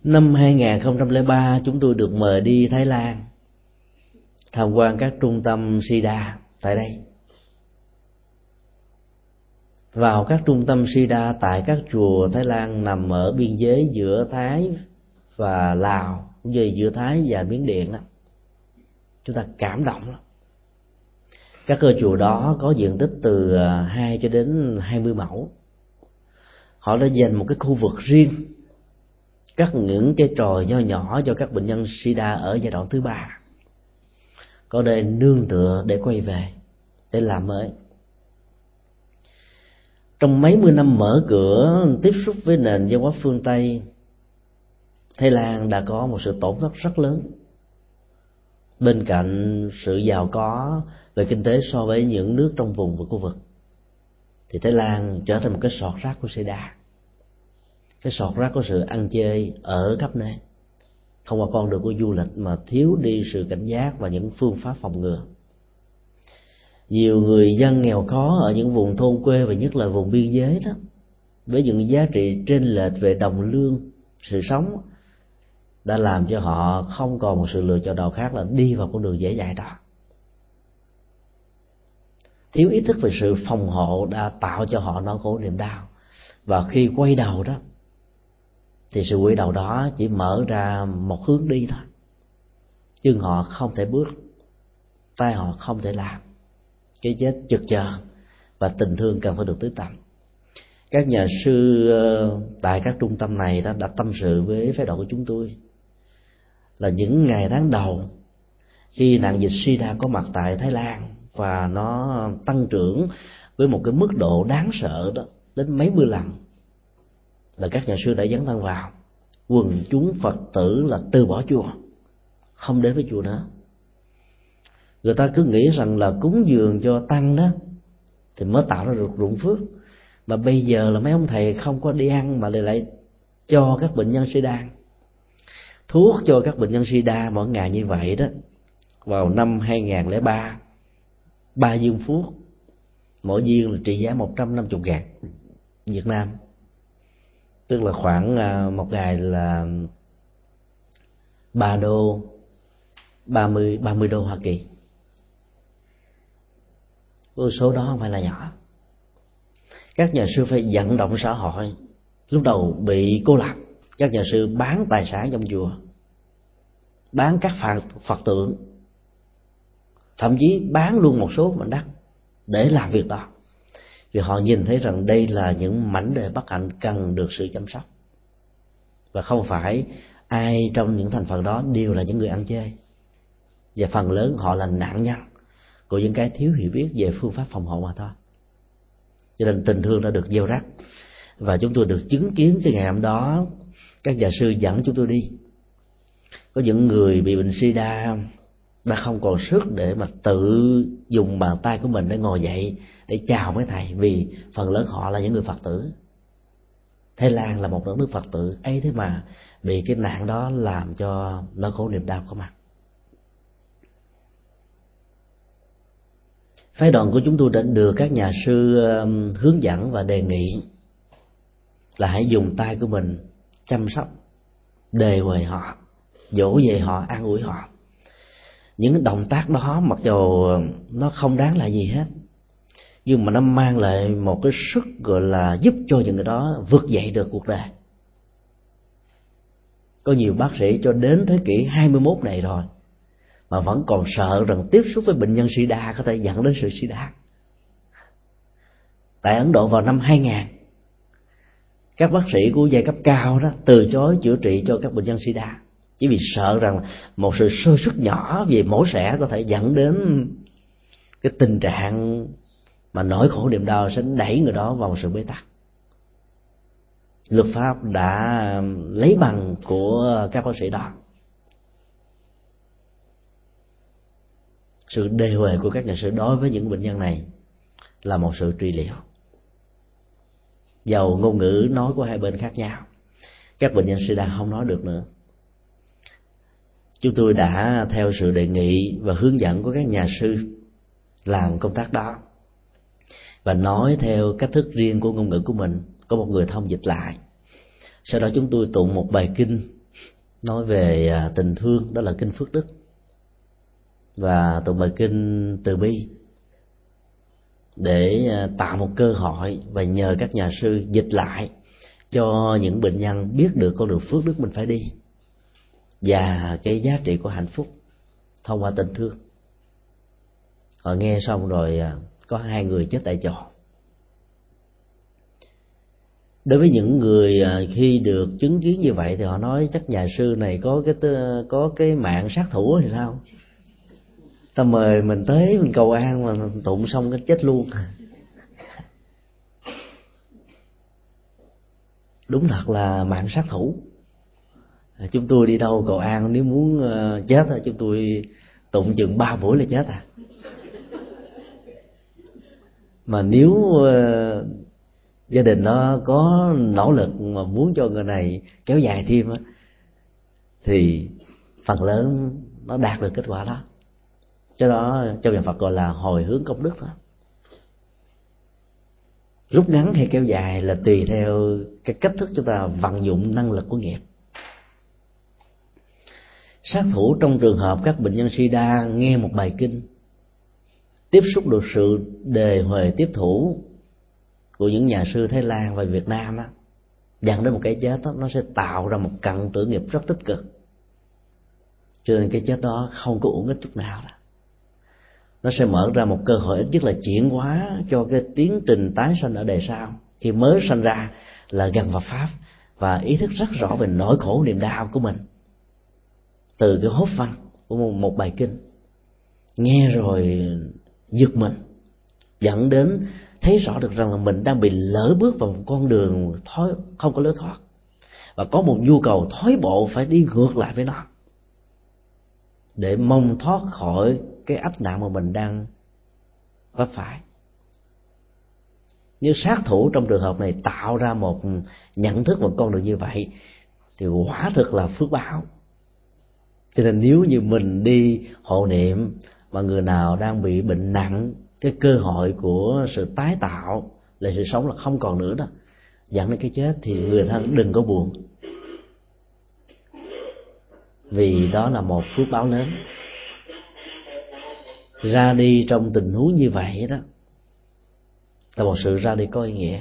Năm 2003 chúng tôi được mời đi Thái Lan tham quan các trung tâm Sida tại đây. Vào các trung tâm Sida tại các chùa Thái Lan nằm ở biên giới giữa Thái và Lào, cũng như giữa Thái và Miến Điện đó, chúng ta cảm động lắm. Các cơ chùa đó có diện tích từ 2 cho đến 20 mẫu. Họ đã dành một cái khu vực riêng, cắt những cây trồi nho nhỏ cho các bệnh nhân Sida ở giai đoạn thứ 3, có nơi nương tựa để quay về, để làm mới. Trong mấy mươi năm mở cửa tiếp xúc với nền văn hóa phương Tây, Thái Lan đã có một sự tổn thất rất lớn. Bên cạnh sự giàu có về kinh tế so với những nước trong vùng và khu vực, thì Thái Lan trở thành một cái sọt rác của Sida, cái sọt rác của sự ăn chơi ở khắp nơi, thông qua con đường của du lịch mà thiếu đi sự cảnh giác và những phương pháp phòng ngừa. Nhiều người dân nghèo khó ở những vùng thôn quê và nhất là vùng biên giới đó, với những giá trị chênh lệch về đồng lương, sự sống, đã làm cho họ không còn một sự lựa chọn nào khác là đi vào con đường dễ dãi đó. Thiếu ý thức về sự phòng hộ đã tạo cho họ nỗi khổ niềm đau, và khi quay đầu đó thì sự quay đầu đó chỉ mở ra một hướng đi thôi. Chân họ không thể bước, tay họ không thể làm, cái chết chực chờ và tình thương cần phải được tưới tắm. Các nhà sư tại các trung tâm này đã tâm sự với phái đoàn của chúng tôi là những ngày tháng đầu khi nạn dịch Sida có mặt tại Thái Lan và nó tăng trưởng với một cái mức độ đáng sợ đó đến mấy mươi lần, là các nhà sư đã dấn thân vào. Quần chúng Phật tử là từ bỏ chùa, không đến với chùa nữa. Người ta cứ nghĩ rằng là cúng dường cho tăng đó thì mới tạo ra được ruộng phước, mà bây giờ là mấy ông thầy không có đi ăn mà lại cho các bệnh nhân Sida thuốc, cho các bệnh nhân Sida mỗi ngày như vậy đó. Vào năm 2003, 3 viên thuốc, mỗi viên là trị giá 150.000 Việt Nam, tức là khoảng một ngày là 30 đô Hoa Kỳ. Con số đó không phải là nhỏ. Các nhà sư phải vận động xã hội. Lúc đầu bị cô lập, các nhà sư bán tài sản trong chùa, bán các Phật tượng, thậm chí bán luôn một số mảnh đất để làm việc đó, vì họ nhìn thấy rằng đây là những mảnh đời bất hạnh cần được sự chăm sóc, và không phải ai trong những thành phần đó đều là những người ăn chơi, và phần lớn họ là nạn nhân của những cái thiếu hiểu biết về phương pháp phòng hộ mà thôi. Cho nên tình thương đã được gieo rắc, và chúng tôi được chứng kiến cái ngày hôm đó. Các nhà sư dẫn chúng tôi đi, có những người bị bệnh Sida đã không còn sức để mà tự dùng bàn tay của mình để ngồi dậy để chào mấy thầy, vì phần lớn họ là những người Phật tử. Thái Lan là một đất nước Phật tử ấy, thế mà bị cái nạn đó làm cho nỗi khổ niềm đau có mặt. Phái đoàn của chúng tôi đã được các nhà sư hướng dẫn và đề nghị là hãy dùng tay của mình chăm sóc, đề huề họ, dỗ về họ, an ủi họ. Những động tác đó mặc dù nó không đáng là gì hết, nhưng mà nó mang lại một cái sức gọi là giúp cho những người đó vượt dậy được cuộc đời. Có nhiều bác sĩ cho đến thế kỷ 21 này rồi mà vẫn còn sợ rằng tiếp xúc với bệnh nhân Sida có thể dẫn đến sự Sida. Tại Ấn Độ vào năm 2000, các bác sĩ của giai cấp cao đó từ chối chữa trị cho các bệnh nhân Sida, chỉ vì sợ rằng một sự sơ suất nhỏ về mổ xẻ có thể dẫn đến cái tình trạng mà nỗi khổ niềm đau sẽ đẩy người đó vào sự bế tắc. Luật pháp đã lấy bằng của các bác sĩ đó. Sự đề huề của các nhà sư đối với những bệnh nhân này là một sự trị liệu. Dầu ngôn ngữ nói của hai bên khác nhau, các bệnh nhân Sida không nói được nữa. Chúng tôi đã theo sự đề nghị và hướng dẫn của các nhà sư làm công tác đó, và nói theo cách thức riêng của ngôn ngữ của mình, có một người thông dịch lại. Sau đó chúng tôi tụng một bài kinh nói về tình thương, đó là kinh Phước Đức, và tụng bài kinh Từ Bi để tạo một cơ hội và nhờ các nhà sư dịch lại cho những bệnh nhân biết được con đường phước đức mình phải đi và cái giá trị của hạnh phúc thông qua tình thương. Họ nghe xong rồi có 2 người chết tại chỗ. Đối với những người khi được chứng kiến như vậy thì họ nói chắc nhà sư này có cái mạng sát thủ thì sao? Ta mời mình tới mình cầu an mà tụng xong cái chết luôn. Đúng thật là mạng sát thủ. Chúng tôi đi đâu cầu an nếu muốn chết chúng tôi tụng chừng 3 buổi là chết à. Mà nếu gia đình nó có nỗ lực mà muốn cho người này kéo dài thêm thì phần lớn nó đạt được kết quả đó. Cho đó trong nhà Phật gọi là hồi hướng công đức đó. Rút ngắn hay kéo dài là tùy theo cái cách thức chúng ta vận dụng năng lực của nghiệp. Sát thủ trong trường hợp các bệnh nhân SIDA nghe một bài kinh, tiếp xúc được sự đề huề tiếp thủ của những nhà sư Thái Lan và Việt Nam dẫn đến một cái chết đó, nó sẽ tạo ra một cận tử nghiệp rất tích cực. Cho nên cái chết đó không có uổng ích chút nào đó. Nó sẽ mở ra một cơ hội ít nhất là chuyển hóa cho cái tiến trình tái sanh ở đời sau. Khi mới sanh ra là gần vào Pháp và ý thức rất rõ về nỗi khổ niềm đau của mình từ cái hốt văn của một bài kinh, nghe rồi giật mình, dẫn đến thấy rõ được rằng là mình đang bị lỡ bước vào một con đường không có lối thoát, và có một nhu cầu thoái bộ phải đi ngược lại với nó để mong thoát khỏi cái ách nạn mà mình đang vấp phải. Nếu sát thủ trong trường hợp này tạo ra một nhận thức một con đường như vậy thì quả thực là phước báo. Cho nên nếu như mình đi hộ niệm mà người nào đang bị bệnh nặng, cái cơ hội của sự tái tạo lại sự sống là không còn nữa đó, dẫn đến cái chết, thì người thân đừng có buồn, vì đó là một phước báo lớn. Ra đi trong tình huống như vậy đó là một sự ra đi có ý nghĩa.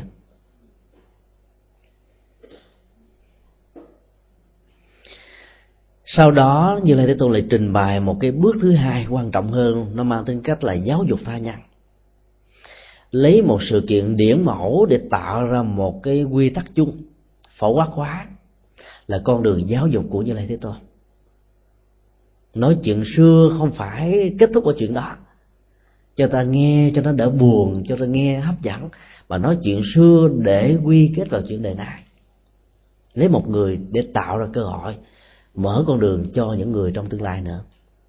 Sau đó Như Lai Thế Tôn lại trình bày một cái bước thứ hai quan trọng hơn, nó mang tính cách là giáo dục tha nhân, lấy một sự kiện điển mẫu để tạo ra một cái quy tắc chung phổ quát hóa, là con đường giáo dục của Như Lai Thế Tôn. Nói chuyện xưa không phải kết thúc ở chuyện đó, cho ta nghe cho nó đỡ buồn, cho ta nghe hấp dẫn, mà nói chuyện xưa để quy kết vào chuyện đời này, lấy một người để tạo ra cơ hội mở con đường cho những người trong tương lai nữa.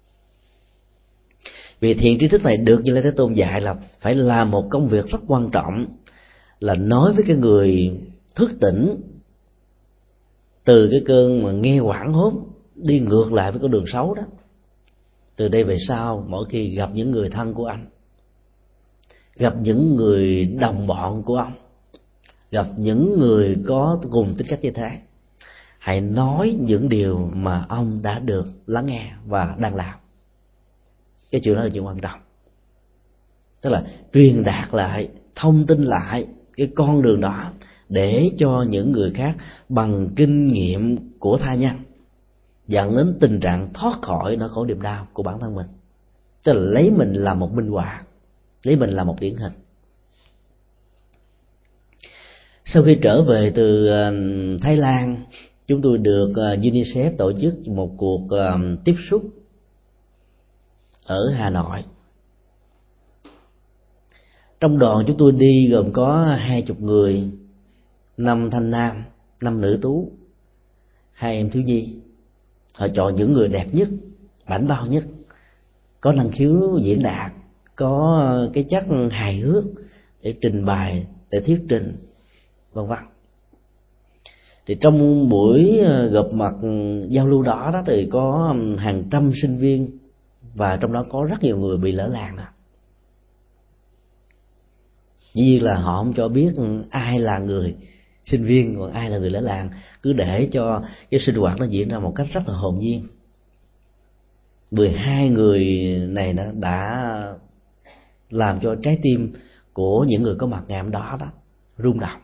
Vì thiện tri thức này được Như Lai Thế Tôn dạy là phải làm một công việc rất quan trọng, là nói với cái người thức tỉnh từ cái cơn mà nghe hoảng hốt đi ngược lại với con đường xấu đó. Từ đây về sau, mỗi khi gặp những người thân của anh, gặp những người đồng bọn của ông, gặp những người có cùng tính cách như thế, hãy nói những điều mà ông đã được lắng nghe và đang làm. Cái chuyện đó là chuyện quan trọng. Tức là truyền đạt lại, thông tin lại cái con đường đó để cho những người khác bằng kinh nghiệm của tha nhân dẫn đến tình trạng thoát khỏi nỗi khổ niềm đau của bản thân mình. Tức là lấy mình làm một minh họa, lấy mình làm một điển hình. Sau khi trở về từ Thái Lan, chúng tôi được UNICEF tổ chức một cuộc tiếp xúc ở Hà Nội. Trong đoàn chúng tôi đi gồm có 20 người, 5 thanh nam, 5 nữ tú, 2 em thiếu nhi. Họ chọn những người đẹp nhất, bảnh bao nhất, có năng khiếu diễn đạt, có cái chất hài hước để trình bày, để thuyết trình, vân vân. Thì trong buổi gặp mặt giao lưu đó thì có hàng trăm sinh viên, và trong đó có rất nhiều người bị lỡ làng. Dĩ nhiên là họ không cho biết ai là người sinh viên, còn ai là người lỡ làng. Cứ để cho cái sinh hoạt nó diễn ra một cách rất là hồn nhiên. 12 người này đã làm cho trái tim của những người có mặt ngày hôm đó rung động.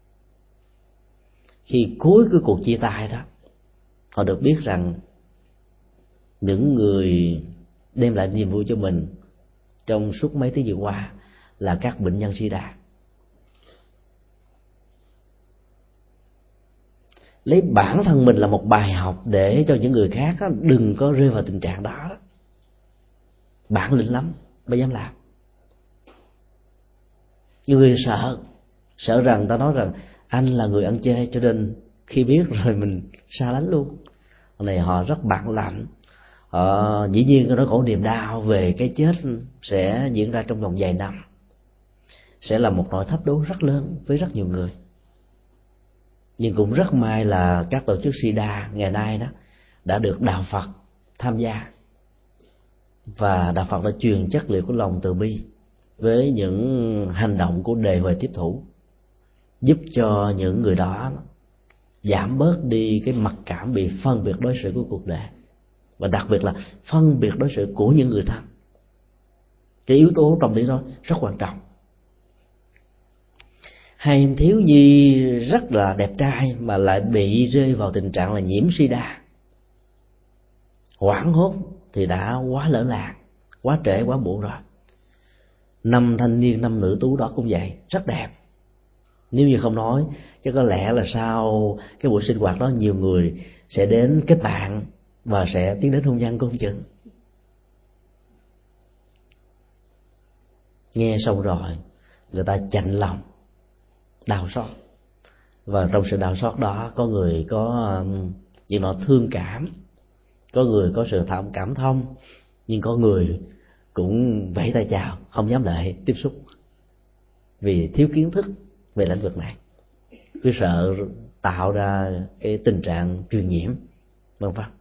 Khi cuối cái cuộc chia tay đó, họ được biết rằng những người đem lại niềm vui cho mình trong suốt mấy tiếng vừa qua là các bệnh nhân SIDA. Lấy bản thân mình là một bài học để cho những người khác đừng có rơi vào tình trạng đó. Bản lĩnh lắm mới dám làm. Nhiều người sợ rằng ta nói rằng anh là người ăn chay, cho nên khi biết rồi mình xa lánh luôn. Hôm nay họ rất bản lĩnh. Dĩ nhiên cái nỗi khổ niềm đau về cái chết sẽ diễn ra trong vòng vài năm, sẽ là một nỗi thách đố rất lớn với rất nhiều người. Nhưng cũng rất may là các tổ chức SIDA ngày nay đó đã được đạo Phật tham gia, và đạo Phật đã truyền chất liệu của lòng từ bi với những hành động của đề huệ tiếp thủ, giúp cho những người đó giảm bớt đi cái mặc cảm bị phân biệt đối xử của cuộc đời, và đặc biệt là phân biệt đối xử của những người thân. Cái yếu tố tâm lý đó rất quan trọng. Hai em thiếu nhi rất là đẹp trai mà lại bị rơi vào tình trạng là nhiễm SIDA. Hoảng hốt thì đã quá lỡ làng, quá trễ, quá muộn rồi. 5 thanh niên 5 nữ tú đó cũng vậy, rất đẹp. Nếu như không nói, chứ có lẽ là sau cái buổi sinh hoạt đó nhiều người sẽ đến kết bạn và sẽ tiến đến hôn nhân cũng không chừng. Nghe xong rồi người ta chạnh lòng, đau xót, và trong sự đau xót đó có người có chuyện nó thương cảm, có người có sự cảm thông, nhưng có người cũng vẫy tay chào, không dám lại tiếp xúc vì thiếu kiến thức về lĩnh vực này, cứ sợ tạo ra cái tình trạng truyền nhiễm, vân vân.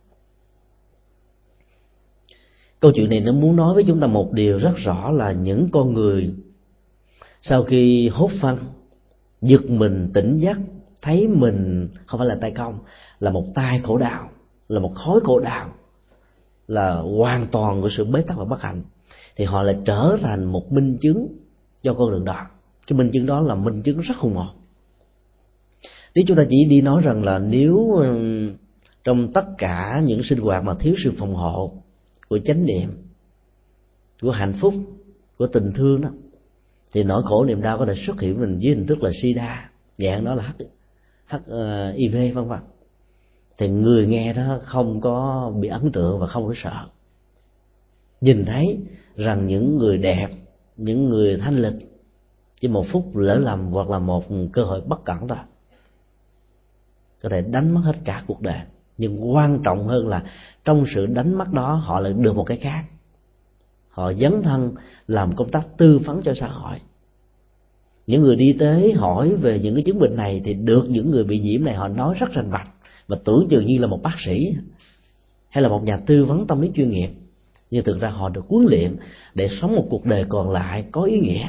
Câu chuyện này nó muốn nói với chúng ta một điều rất rõ là những con người sau khi hốt phân, giật mình tỉnh giấc, thấy mình không phải là tay không, là một tai khổ đau, là một khối khổ đau, là hoàn toàn của sự bế tắc và bất hạnh, thì họ lại trở thành một minh chứng cho con đường đó. Cái minh chứng đó là minh chứng rất hùng hồn. Nếu chúng ta chỉ đi nói rằng là nếu trong tất cả những sinh hoạt mà thiếu sự phòng hộ của chánh niệm, của hạnh phúc, của tình thương đó, thì nỗi khổ niềm đau có thể xuất hiện mình dưới hình thức là SIDA, dạng đó là HIV vân vân, thì người nghe đó không có bị ấn tượng và không có sợ. Nhìn thấy rằng những người đẹp, những người thanh lịch, chỉ một phút lỡ lầm hoặc là một cơ hội bất cẩn thôi có thể đánh mất hết cả cuộc đời. Nhưng quan trọng hơn là trong sự đánh mất đó họ lại được một cái khác, họ dấn thân làm công tác tư vấn cho xã hội. Những người đi tới hỏi về những cái chứng bệnh này thì được những người bị nhiễm này họ nói rất rành mạch, và tưởng chừng như là một bác sĩ hay là một nhà tư vấn tâm lý chuyên nghiệp, nhưng thực ra họ được huấn luyện để sống một cuộc đời còn lại có ý nghĩa.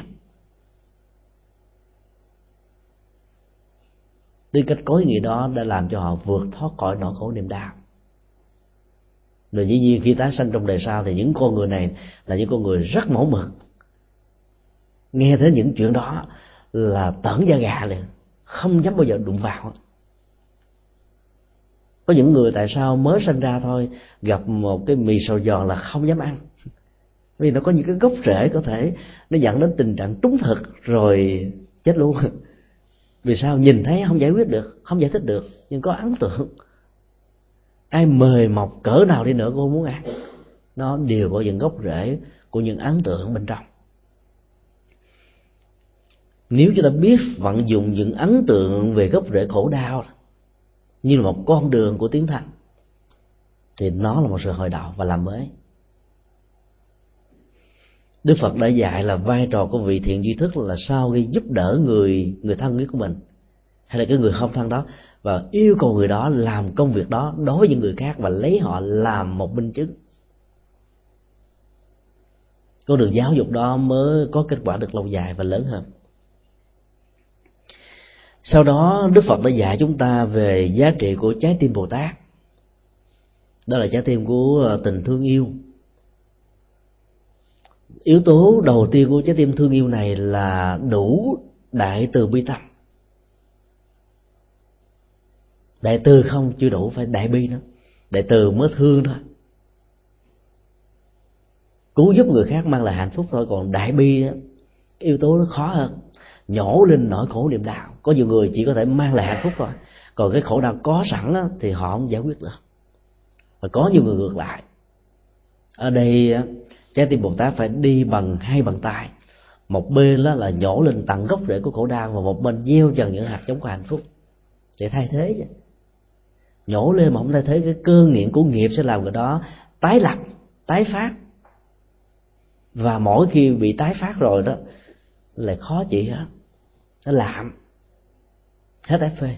Tư cách có ý nghĩa đó đã làm cho họ vượt thoát khỏi nỗi khổ niềm đau. Rồi dĩ nhiên khi tái sanh trong đời sau thì những con người này là những con người rất mẫu mực. Nghe thấy những chuyện đó là tởn da gà liền, không dám bao giờ đụng vào. Có những người tại sao mới sinh ra thôi, gặp một cái mì xào giòn là không dám ăn, vì nó có những cái gốc rễ có thể nó dẫn đến tình trạng trúng thực rồi chết luôn. Vì sao? Nhìn thấy không giải quyết được, không giải thích được, nhưng có ấn tượng. Ai mời mọc cỡ nào đi nữa cũng không muốn ăn. Nó đều có những gốc rễ của những ấn tượng bên trong. Nếu chúng ta biết vận dụng những ấn tượng về gốc rễ khổ đau như là một con đường của tiến thành, thì nó là một sự hồi đạo và làm mới. Đức Phật đã dạy là vai trò của vị thiện duy thức là sau khi giúp đỡ người thân của mình hay là cái người không thân đó, và yêu cầu người đó làm công việc đó đối với những người khác và lấy họ làm một minh chứng. Con đường giáo dục đó mới có kết quả được lâu dài và lớn hơn. Sau đó Đức Phật đã dạy chúng ta về giá trị của trái tim Bồ Tát. Đó là trái tim của tình thương yêu. Yếu tố đầu tiên của trái tim thương yêu này là đủ đại từ bi tâm. Đại từ không chưa đủ, phải đại bi nữa. Đại từ mới thương thôi, cứu giúp người khác mang lại hạnh phúc thôi. Còn đại bi đó, yếu tố nó khó hơn, nhổ lên nỗi khổ niềm đau. Có nhiều người chỉ có thể mang lại hạnh phúc thôi, còn cái khổ đau có sẵn đó, thì họ không giải quyết được. Và có nhiều người ngược lại. Ở đây trái tim Bồ Tát phải đi bằng hai bàn tay. Một bên đó là nhổ lên tận gốc rễ của khổ đau, và một bên gieo dần những hạt giống của hạnh phúc để thay thế chứ. Nhổ lên mà không thay thế, cái cơn nghiện của nghiệp sẽ làm người đó tái lập, tái phát. Và mỗi khi bị tái phát rồi đó lại khó chịu hết, nó lạm hết ép phê.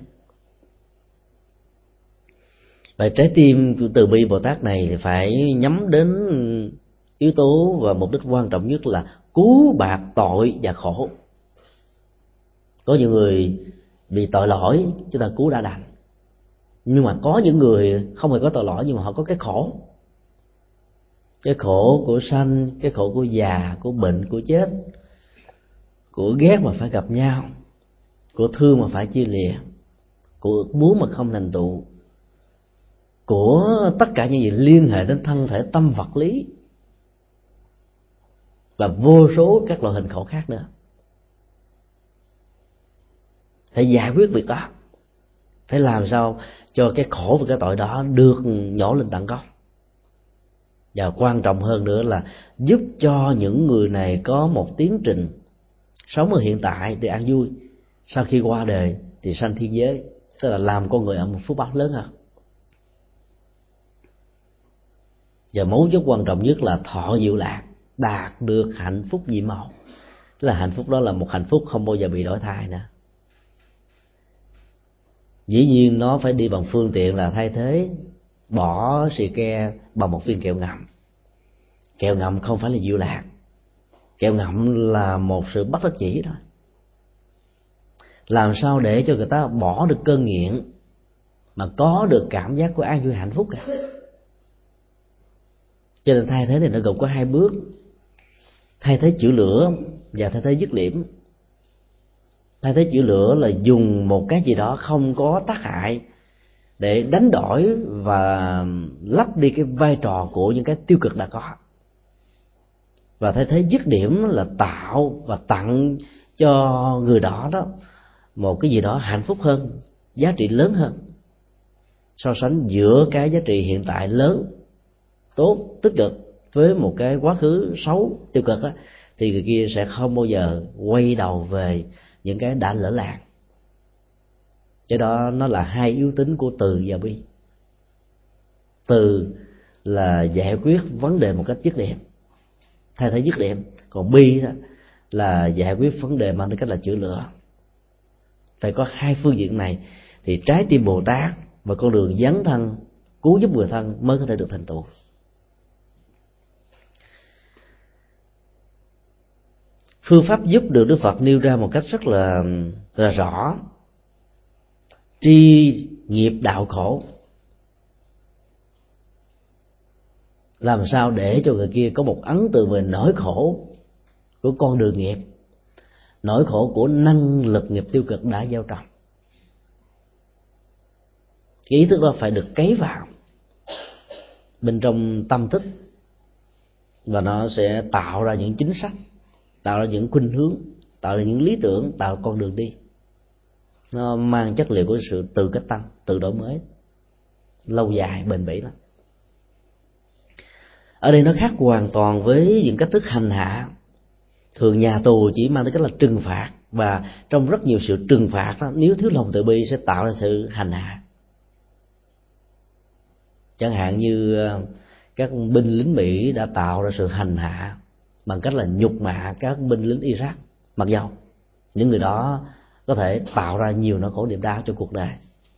Và trái tim từ bi Bồ Tát này thì phải nhắm đến yếu tố và mục đích quan trọng nhất là cứu bạc tội và khổ. Có nhiều người bị tội lỗi chúng ta cứu đã đành, nhưng mà có những người không hề có tội lỗi nhưng mà họ có cái khổ. Cái khổ của sanh, cái khổ của già, của bệnh, của chết, của ghét mà phải gặp nhau, của thương mà phải chia lìa, của muốn mà không thành tựu, của tất cả những gì liên hệ đến thân thể tâm vật lý, và vô số các loại hình khổ khác nữa. Phải giải quyết việc đó, phải làm sao cho cái khổ và cái tội đó được nhổ lên tận gốc. Và quan trọng hơn nữa là giúp cho những người này có một tiến trình sống ở hiện tại để an vui, sau khi qua đời thì sanh thiên giới, tức là làm con người ở một phước báo lớn hơn. Và mấu chốt quan trọng nhất là thọ diệu lạc, đạt được hạnh phúc nhiệm màu. Tức là hạnh phúc đó là một hạnh phúc không bao giờ bị đổi thay nữa. Dĩ nhiên nó phải đi bằng phương tiện là thay thế bỏ xì ke bằng một viên kẹo ngậm. Kẹo ngậm không phải là diệu lạc, kẹo ngậm là một sự bất đắc dĩ thôi. Làm sao để cho người ta bỏ được cơn nghiện mà có được cảm giác của an vui hạnh phúc cả. Cho nên thay thế thì nó gồm có hai bước: thay thế chữa lửa và thay thế dứt điểm. Thay thế chữa lửa là dùng một cái gì đó không có tác hại để đánh đổi và lấp đi cái vai trò của những cái tiêu cực đã có. Và thay thế dứt điểm là tạo và tặng cho người đó một cái gì đó hạnh phúc hơn, giá trị lớn hơn. So sánh giữa cái giá trị hiện tại lớn, tốt, tích cực với một cái quá khứ xấu, tiêu cực thì người kia sẽ không bao giờ quay đầu về những cái đã lỡ làng. Cái đó nó là hai yếu tính của từ và bi. Từ là giải quyết vấn đề một cách dứt điểm, thay thế dứt điểm. Còn bi đó là giải quyết vấn đề bằng cách là chữa lửa. Phải có hai phương diện này thì trái tim Bồ Tát và con đường dấn thân cứu giúp người thân mới có thể được thành tựu. Phương pháp giúp được Đức Phật nêu ra một cách rất là rõ: tri nghiệp đạo khổ. Làm sao để cho người kia có một ấn tượng về nỗi khổ của con đường nghiệp, nỗi khổ của năng lực nghiệp tiêu cực đã gieo trồng. Cái ý thức đó phải được cấy vào bên trong tâm thức, và nó sẽ tạo ra những chính sách, tạo ra những khuynh hướng, tạo ra những lý tưởng, tạo ra con đường đi. Nó mang chất liệu của sự tự cách tăng, tự đổi mới, lâu dài, bền bỉ lắm. Ở đây nó khác hoàn toàn với những cách thức hành hạ. Thường nhà tù chỉ mang tới cách là trừng phạt, và trong rất nhiều sự trừng phạt đó, nếu thiếu lòng từ bi sẽ tạo ra sự hành hạ. Chẳng hạn như các binh lính Mỹ đã tạo ra sự hành hạ bằng cách là nhục mạ các binh lính Iraq, mặc dầu những người đó có thể tạo ra nhiều nỗi khổ niềm đau cho cuộc đời.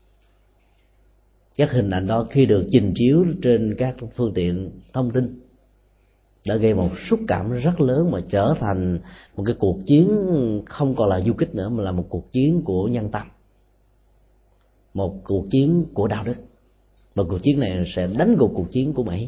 Các hình ảnh đó khi được trình chiếu trên các phương tiện thông tin đã gây một xúc cảm rất lớn, mà trở thành một cái cuộc chiến không còn là du kích nữa, mà là một cuộc chiến của nhân tâm. một cuộc chiến của đạo đức, và cuộc chiến này sẽ đánh gục cuộc chiến của Mỹ.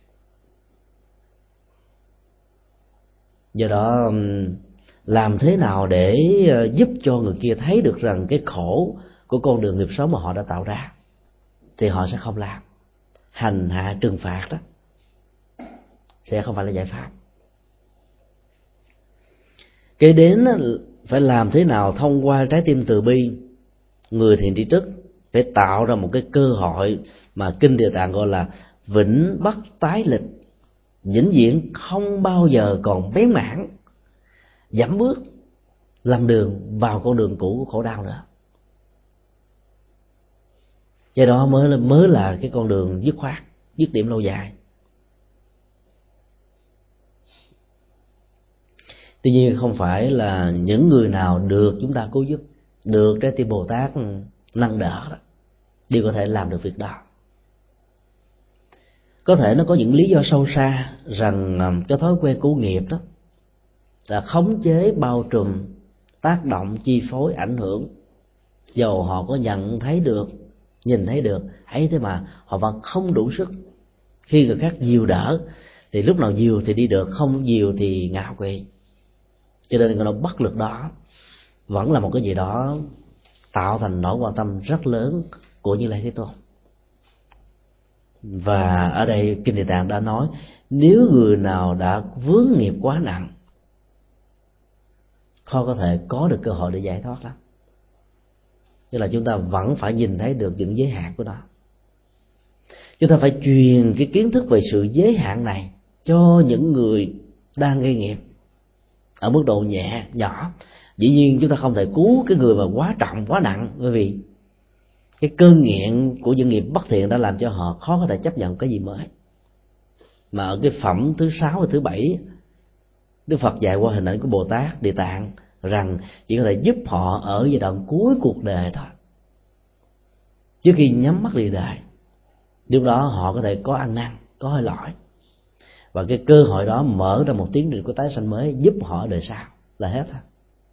Do đó làm thế nào để giúp cho người kia thấy được rằng cái khổ của con đường nghiệp xấu mà họ đã tạo ra, thì họ sẽ không làm. Hành hạ trừng phạt đó sẽ không phải là giải pháp. Kế đến phải làm thế nào thông qua trái tim từ bi, người thiện tri thức phải tạo ra một cái cơ hội mà Kinh Địa Tạng gọi là vĩnh bất tái lịch, vĩnh viễn không bao giờ còn bén mảng dẫm bước lầm đường vào con đường cũ của khổ đau nữa. Do đó mới là cái con đường dứt khoát, dứt điểm lâu dài. Tuy nhiên không phải là những người nào được chúng ta cứu giúp, được trái tim Bồ Tát nâng đỡ đó, đều có thể làm được việc đó. Có thể nó có những lý do sâu xa rằng cái thói quen của nghiệp đó là khống chế, bao trùm, tác động, chi phối, ảnh hưởng. Dầu họ có nhận thấy được, nhìn thấy được, ấy thế mà họ vẫn không đủ sức. Khi người khác dìu đỡ thì lúc nào dìu thì đi được, không dìu thì ngạo quỵ. Cho nên cái bất lực đó vẫn là một cái gì đó tạo thành nỗi quan tâm rất lớn của Như Lai Thế Tôn. Và ở đây Kinh Địa Tạng đã nói, nếu người nào đã vướng nghiệp quá nặng, khó có thể có được cơ hội để giải thoát lắm. Tức là chúng ta vẫn phải nhìn thấy được những giới hạn của nó. Chúng ta phải truyền cái kiến thức về sự giới hạn này cho những người đang gây nghiệp ở mức độ nhẹ, nhỏ. Dĩ nhiên chúng ta không thể cứu cái người mà quá trọng, quá nặng, bởi vì cái cơn nghiện của những nghiệp bất thiện đã làm cho họ khó có thể chấp nhận cái gì mới. Mà ở cái phẩm thứ 6 và thứ 7, Đức Phật dạy qua hình ảnh của Bồ Tát Địa Tạng rằng chỉ có thể giúp họ ở giai đoạn cuối cuộc đời thôi, trước khi nhắm mắt đi đời. Lúc đó họ có thể có ăn năn, có hơi lỗi, và cái cơ hội đó mở ra một tiến trình của tái sanh mới, giúp họ ở đời sau là hết thôi.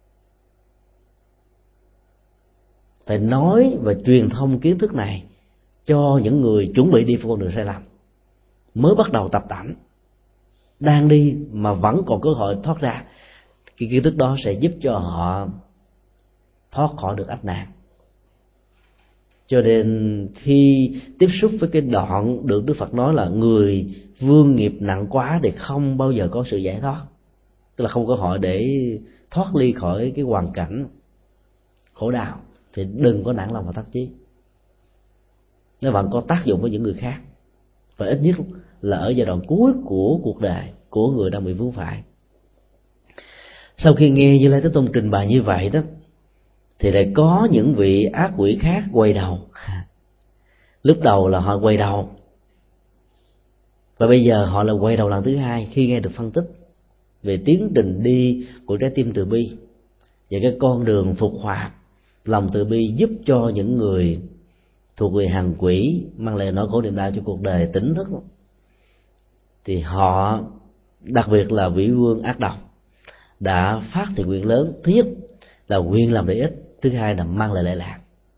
Phải nói và truyền thông kiến thức này cho những người chuẩn bị đi vào con đường sai lầm, mới bắt đầu tập tành, đang đi mà vẫn còn cơ hội thoát ra. Cái kiến thức đó sẽ giúp cho họ thoát khỏi được ách nạn. Cho nên khi tiếp xúc với cái đoạn được Đức Phật nói là người vương nghiệp nặng quá thì không bao giờ có sự giải thoát, tức là không có cơ hội để thoát ly khỏi cái hoàn cảnh khổ đau, thì đừng có nản lòng và thất chí. Nó vẫn có tác dụng với những người khác, và ít nhất là ở giai đoạn cuối của cuộc đời của người đang bị vướng phải. Sau khi nghe Như Lai Thế Tôn trình bày như vậy đó, thì lại có những vị ác quỷ khác quay đầu. Lúc đầu là họ quay đầu, và bây giờ họ là quay đầu lần thứ hai khi nghe được phân tích về tiến trình đi của trái tim từ bi và cái con đường phục hoạt lòng từ bi, giúp cho những người thuộc về hàng quỷ, mang lại nỗi khổ niềm đau cho cuộc đời tỉnh thức. Thì họ, đặc biệt là vị vương ác độc, đã phát thiện nguyện lớn. Thứ nhất là nguyện làm lợi ích, thứ hai là mang lại lệ lạc.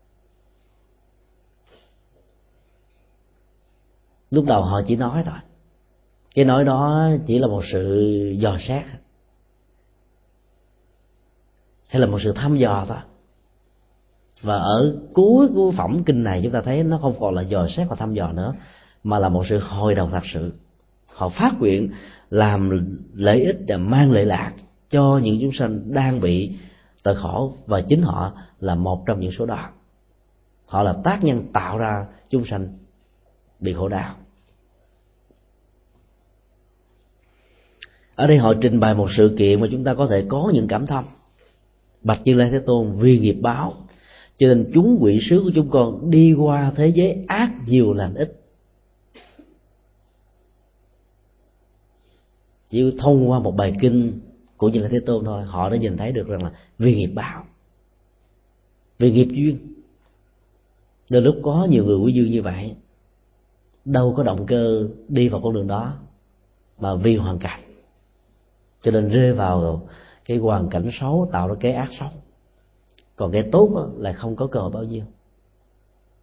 Lúc đầu họ chỉ nói thôi, cái nói đó chỉ là một sự dò xét hay là một sự thăm dò thôi. Và ở cuối của phẩm kinh này chúng ta thấy nó không còn là dò xét và thăm dò nữa, mà là một sự hồi đầu thật sự. Họ phát nguyện làm lợi ích và mang lợi lạc cho những chúng sanh đang bị tội khổ, và chính họ là một trong những số đó. Họ là tác nhân tạo ra chúng sanh bị khổ đau. Ở đây họ trình bày một sự kiện mà chúng ta có thể có những cảm thông. Bạch Như Lai Thế Tôn, vì nghiệp báo cho nên chúng quỷ sứ của chúng con đi qua thế giới ác nhiều lành ít. Chỉ thông qua một bài kinh của Như Lai Thế Tôn thôi, họ đã nhìn thấy được rằng là vì nghiệp báo, vì nghiệp duyên. Đến lúc có nhiều người quý duyên như vậy, đâu có động cơ đi vào con đường đó, mà vì hoàn cảnh, cho nên rơi vào cái hoàn cảnh xấu, tạo ra cái ác xấu. Còn cái tốt lại không có cơ hội bao nhiêu.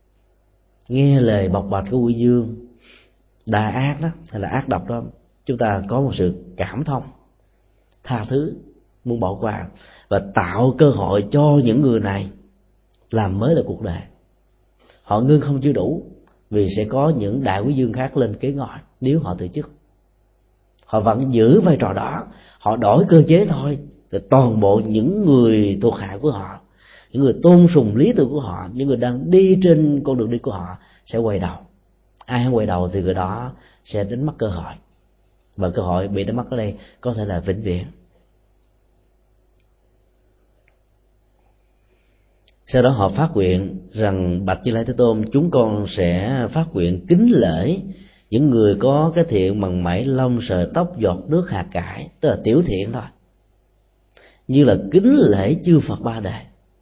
nghe lời bộc bạch của quỷ dương đa ác đó hay là ác độc đó, chúng ta có một sự cảm thông, tha thứ, muốn bỏ qua và tạo cơ hội cho những người này làm mới lại cuộc đời. Họ ngưng không chưa đủ, vì sẽ có những đại quý dương khác lên kế ngôi nếu họ từ chức. Họ vẫn giữ vai trò đó, họ đổi cơ chế thôi, thì toàn bộ những người thuộc hạ của họ, những người tôn sùng lý tưởng của họ, những người đang đi trên con đường đi của họ sẽ quay đầu. Ai không quay đầu thì người đó sẽ đánh mất cơ hội, và cơ hội bị đánh mất ở đây có thể là vĩnh viễn. Sau đó họ phát nguyện rằng: bạch Như Lai Thế Tôn, chúng con sẽ phát nguyện kính lễ những người có cái thiện bằng mảy lông sợi tóc giọt nước hạt cải, tức là tiểu thiện thôi, như là kính lễ chư Phật ba đời.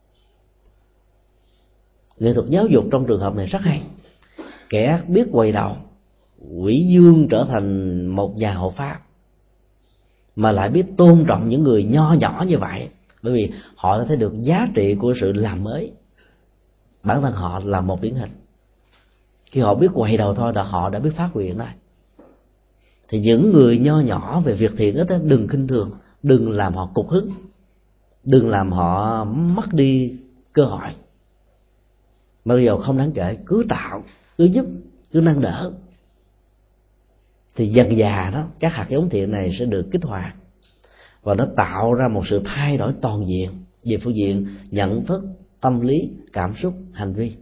Nghệ thuật giáo dục trong trường hợp này rất hay. Kẻ ác biết quay đầu, quỷ dương trở thành một nhà hộ pháp, mà lại biết tôn trọng những người nho nhỏ như vậy, bởi vì họ đã thấy được giá trị của sự làm mới. Bản thân họ là một điển hình. Khi họ biết quay đầu thôi là họ đã biết phát nguyện rồi. Thì những người nho nhỏ về việc thiện đó, đừng khinh thường, đừng làm họ cục hứng, đừng làm họ mất đi cơ hội. Mà bây giờ không đáng kể, cứ tạo, cứ giúp, cứ nâng đỡ, thì dần dà đó các hạt giống thiện này sẽ được kích hoạt, và nó tạo ra một sự thay đổi toàn diện về phương diện nhận thức, tâm lý, cảm xúc, hành vi.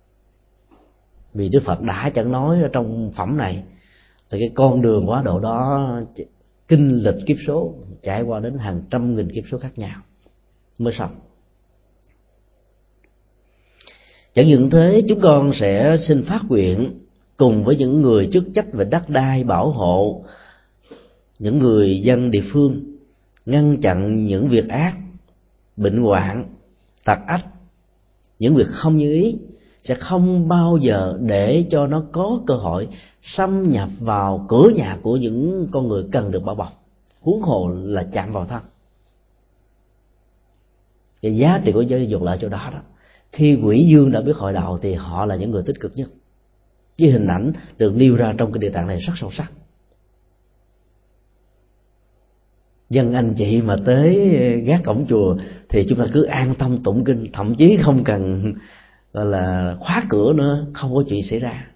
Vì Đức Phật đã chẳng nói ở trong phẩm này thì cái con đường quá độ đó kinh lịch kiếp số, trải qua đến hàng trăm nghìn kiếp số khác nhau mới xong. Chẳng những thế, chúng con sẽ xin phát nguyện cùng với những người chức trách về đất đai bảo hộ những người dân địa phương, ngăn chặn những việc ác, bệnh hoạn, tật ách, những việc không như ý, sẽ không bao giờ để cho nó có cơ hội xâm nhập vào cửa nhà của những con người cần được bảo bọc, huống hồ là chạm vào thân. Cái giá trị của giáo dục là ở chỗ đó đó. Khi quỷ dương đã biết hội đầu thì họ là những người tích cực nhất. Cái hình ảnh được nêu ra trong cái địa tạng này rất sâu sắc. Dân anh chị mà tới gác cổng chùa thì chúng ta cứ an tâm tụng kinh, thậm chí không cần gọi là khóa cửa nữa, không có chuyện xảy ra.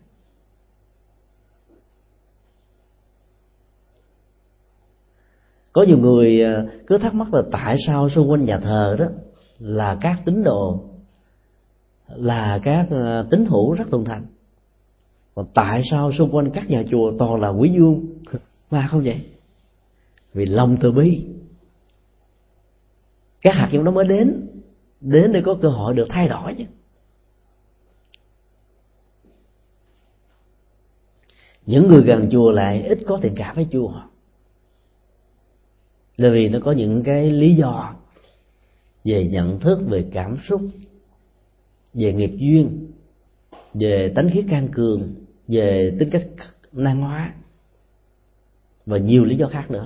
Có nhiều người cứ thắc mắc là tại sao xung quanh nhà thờ đó là các tín đồ, là các tín hữu rất thuần thành, còn tại sao xung quanh các nhà chùa toàn là quý dương? Mà không vậy? Vì lòng từ bi, các hạt giống đó mới đến để có cơ hội được thay đổi chứ. Những người gần chùa lại ít có tình cảm với chùa, là vì nó có những cái lý do về nhận thức, về cảm xúc, về nghiệp duyên, về tánh khí can cường, về tính cách năng hóa và nhiều lý do khác nữa.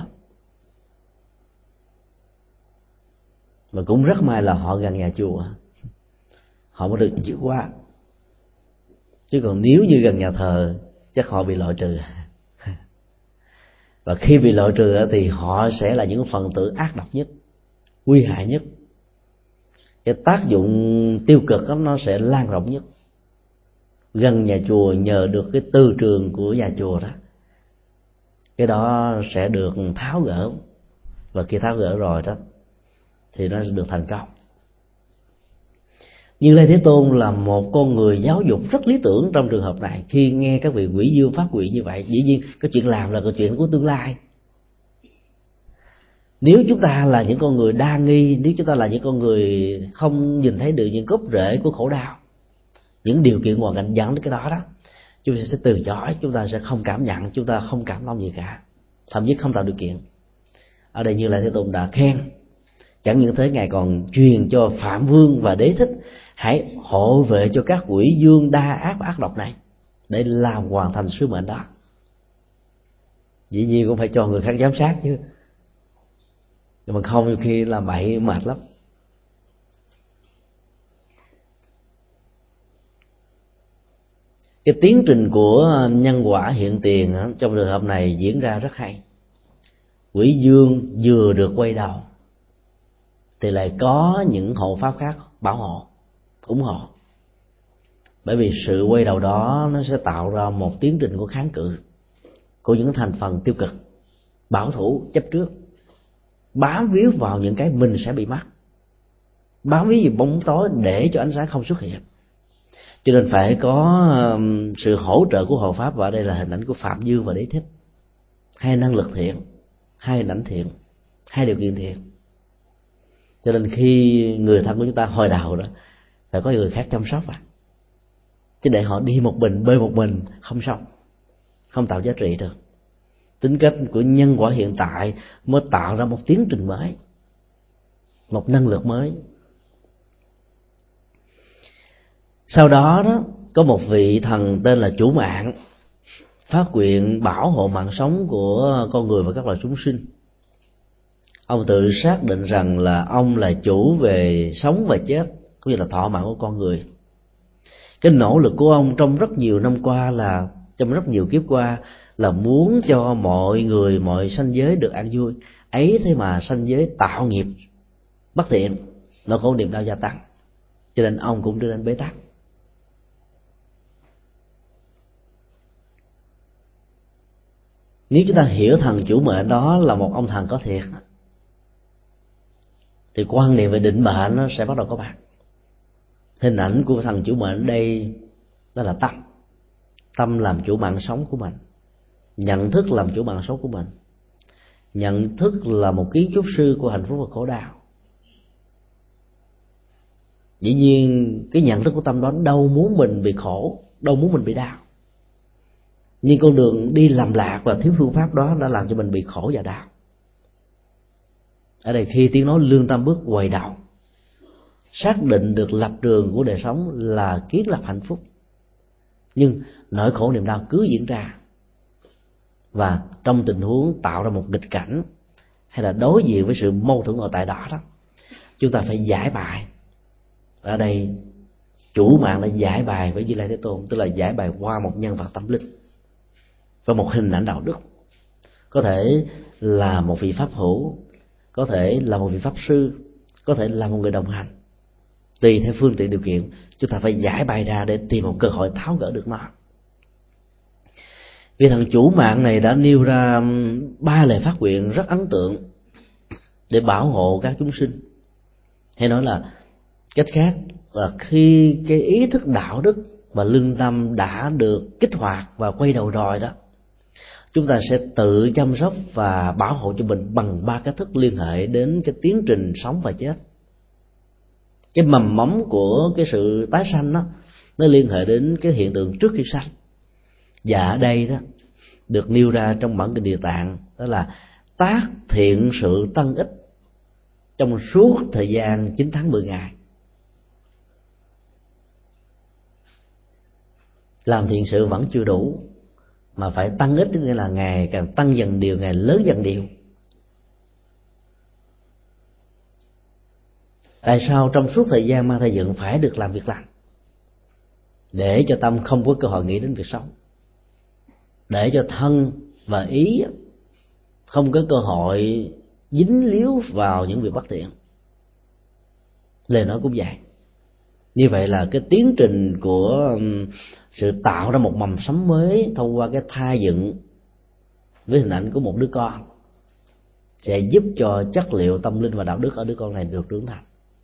Mà cũng rất may là họ gần nhà chùa, họ mới được chịu qua. Chứ còn nếu như gần nhà thờ chắc họ bị loại trừ. Và khi bị loại trừ thì họ sẽ là những phần tử ác độc nhất, nguy hại nhất. Cái tác dụng tiêu cực đó nó sẽ lan rộng nhất. Gần nhà chùa nhờ được cái tư trường của nhà chùa đó, cái đó sẽ được tháo gỡ, và khi tháo gỡ rồi đó thì nó được thành công. Như Lai Thế Tôn là một con người giáo dục rất lý tưởng trong trường hợp này. Khi nghe các vị quỷ dương phát nguyện như vậy, dĩ nhiên cái chuyện làm là cái chuyện của tương lai. Nếu chúng ta là những con người đa nghi, nếu chúng ta là những con người không nhìn thấy được những gốc rễ của khổ đau, những điều kiện hoàn cảnh dẫn đến cái đó đó, chúng ta sẽ từ chối, chúng ta sẽ không cảm nhận, chúng ta không cảm thông gì cả, thậm chí không tạo điều kiện. Ở đây Như Lai Thế Tôn đã khen. Chẳng những thế, Ngài còn truyền cho Phạm Vương và Đế Thích hãy hộ vệ cho các quỷ dương đa ác và ác độc này để làm hoàn thành sứ mệnh đó. Dĩ nhiên cũng phải cho người khác giám sát chứ, nhưng mà không, nhiều khi làm bậy mệt lắm. Cái tiến trình của nhân quả hiện tiền trong trường hợp này diễn ra rất hay. Quỷ dương vừa được quay đầu thì lại có những hộ pháp khác bảo hộ, ủng hộ. Bởi vì sự quay đầu đó nó sẽ tạo ra một tiến trình của kháng cự, của những thành phần tiêu cực, bảo thủ, chấp trước, bám víu vào những cái mình sẽ bị mất, bám víu vào bóng tối để cho ánh sáng không xuất hiện. Cho nên phải có sự hỗ trợ của hộ pháp, và ở đây là hình ảnh của Phạm Dương và Đế Thích, hai năng lực thiện, hai hình ảnh thiện, hai điều kiện thiện. Cho nên khi người thân của chúng ta hồi đầu đó, phải có người khác chăm sóc chứ để họ đi một mình, bơi một mình không xong, không tạo giá trị được. Tính cách của nhân quả hiện tại mới tạo ra một tiến trình mới, một năng lực mới. Sau đó có một vị thần tên là Chủ Mạng phát nguyện bảo hộ mạng sống của con người và các loài chúng sinh. Ông tự xác định rằng là ông là chủ về sống và chết, cũng như là thọ mạng của con người. Cái nỗ lực của ông trong rất nhiều năm qua, là trong rất nhiều kiếp qua, là muốn cho mọi người, mọi sanh giới được an vui. Ấy thế mà sanh giới tạo nghiệp bất thiện, nó khổ niềm đau gia tăng, cho nên ông cũng đưa đến bế tắc. Nếu chúng ta hiểu thần chủ mệnh đó là một ông thần có thiệt, thì quan niệm về định mệnh nó sẽ bắt đầu có mặt. Hình ảnh của thần chủ mệnh đây đó là tâm. Tâm làm chủ mạng sống của mình, nhận thức làm chủ mạng sống của mình, nhận thức là một kiến trúc sư của hạnh phúc và khổ đau. Dĩ nhiên cái nhận thức của tâm đó đâu muốn mình bị khổ, đâu muốn mình bị đau, nhưng con đường đi lầm lạc và thiếu phương pháp đó đã làm cho mình bị khổ và đau. Ở đây khi tiếng nói lương tâm bước quay đầu, xác định được lập trường của đời sống là kiến lập hạnh phúc, nhưng nỗi khổ niềm đau cứ diễn ra, và trong tình huống tạo ra một nghịch cảnh hay là đối diện với sự mâu thuẫn ở tại đó chúng ta phải giải bài. Ở đây Chủ Mạng đã giải bài với Như Lai Thế Tôn, tức là giải bài qua một nhân vật tâm linh và một hình ảnh đạo đức. Có thể là một vị pháp hữu, có thể là một vị pháp sư, có thể là một người đồng hành. Tùy theo phương tiện điều kiện, chúng ta phải giải bài ra để tìm một cơ hội tháo gỡ được nó. Vì thằng Chủ Mạng này đã nêu ra 3 lời phát nguyện rất ấn tượng để bảo hộ các chúng sinh. Hay nói là cách khác là khi cái ý thức đạo đức và lương tâm đã được kích hoạt và quay đầu rồi đó, chúng ta sẽ tự chăm sóc và bảo hộ cho mình bằng 3 cách thức liên hệ đến cái tiến trình sống và chết. Cái mầm móng của cái sự tái sanh đó, nó liên hệ đến cái hiện tượng trước khi sanh. Và ở đây đó được nêu ra trong bản kinh Địa Tạng, đó là tác thiện sự tăng ích trong suốt thời gian 9 tháng 10 ngày. Làm thiện sự vẫn chưa đủ, mà phải tăng ích, tức nghĩa là ngày càng tăng dần điều, ngày lớn dần điều. Tại sao trong suốt thời gian mang thai dựng phải được làm việc lành? Để cho tâm không có cơ hội nghĩ đến việc sống, để cho thân và ý không có cơ hội dính líu vào những việc bất thiện. Lời nói cũng vậy. Như vậy là cái tiến trình của sự tạo ra một mầm sống mới thông qua cái thai dựng với hình ảnh của một đứa con sẽ giúp cho chất liệu tâm linh và đạo đức ở đứa con này được trưởng thành.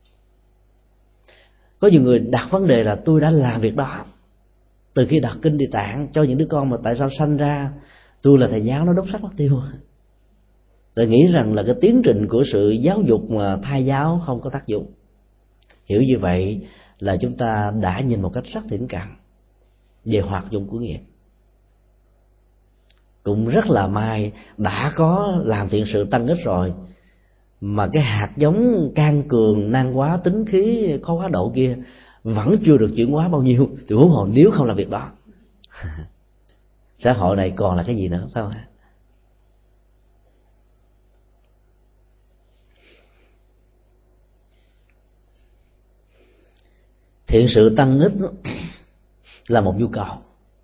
Có nhiều người đặt vấn đề là tôi đã làm việc đó từ khi đọc kinh Địa Tạng cho những đứa con, mà tại sao sanh ra tôi là thầy giáo nó đốt sách mất tiêu. Tôi nghĩ rằng là cái tiến trình của sự giáo dục mà thai giáo không có tác dụng. Hiểu như vậy là chúng ta đã nhìn một cách rất thiển cận về hoạt dụng của nghiệp. Cũng rất là may đã có làm thiện sự tăng ích rồi, mà cái hạt giống can cường, nan quá, tính khí khó quá độ kia vẫn chưa được chuyển hóa bao nhiêu, thì huống hồ nếu không làm việc đó xã hội này còn là cái gì nữa, phải không ạ? Thiện sự tăng ích là một nhu cầu,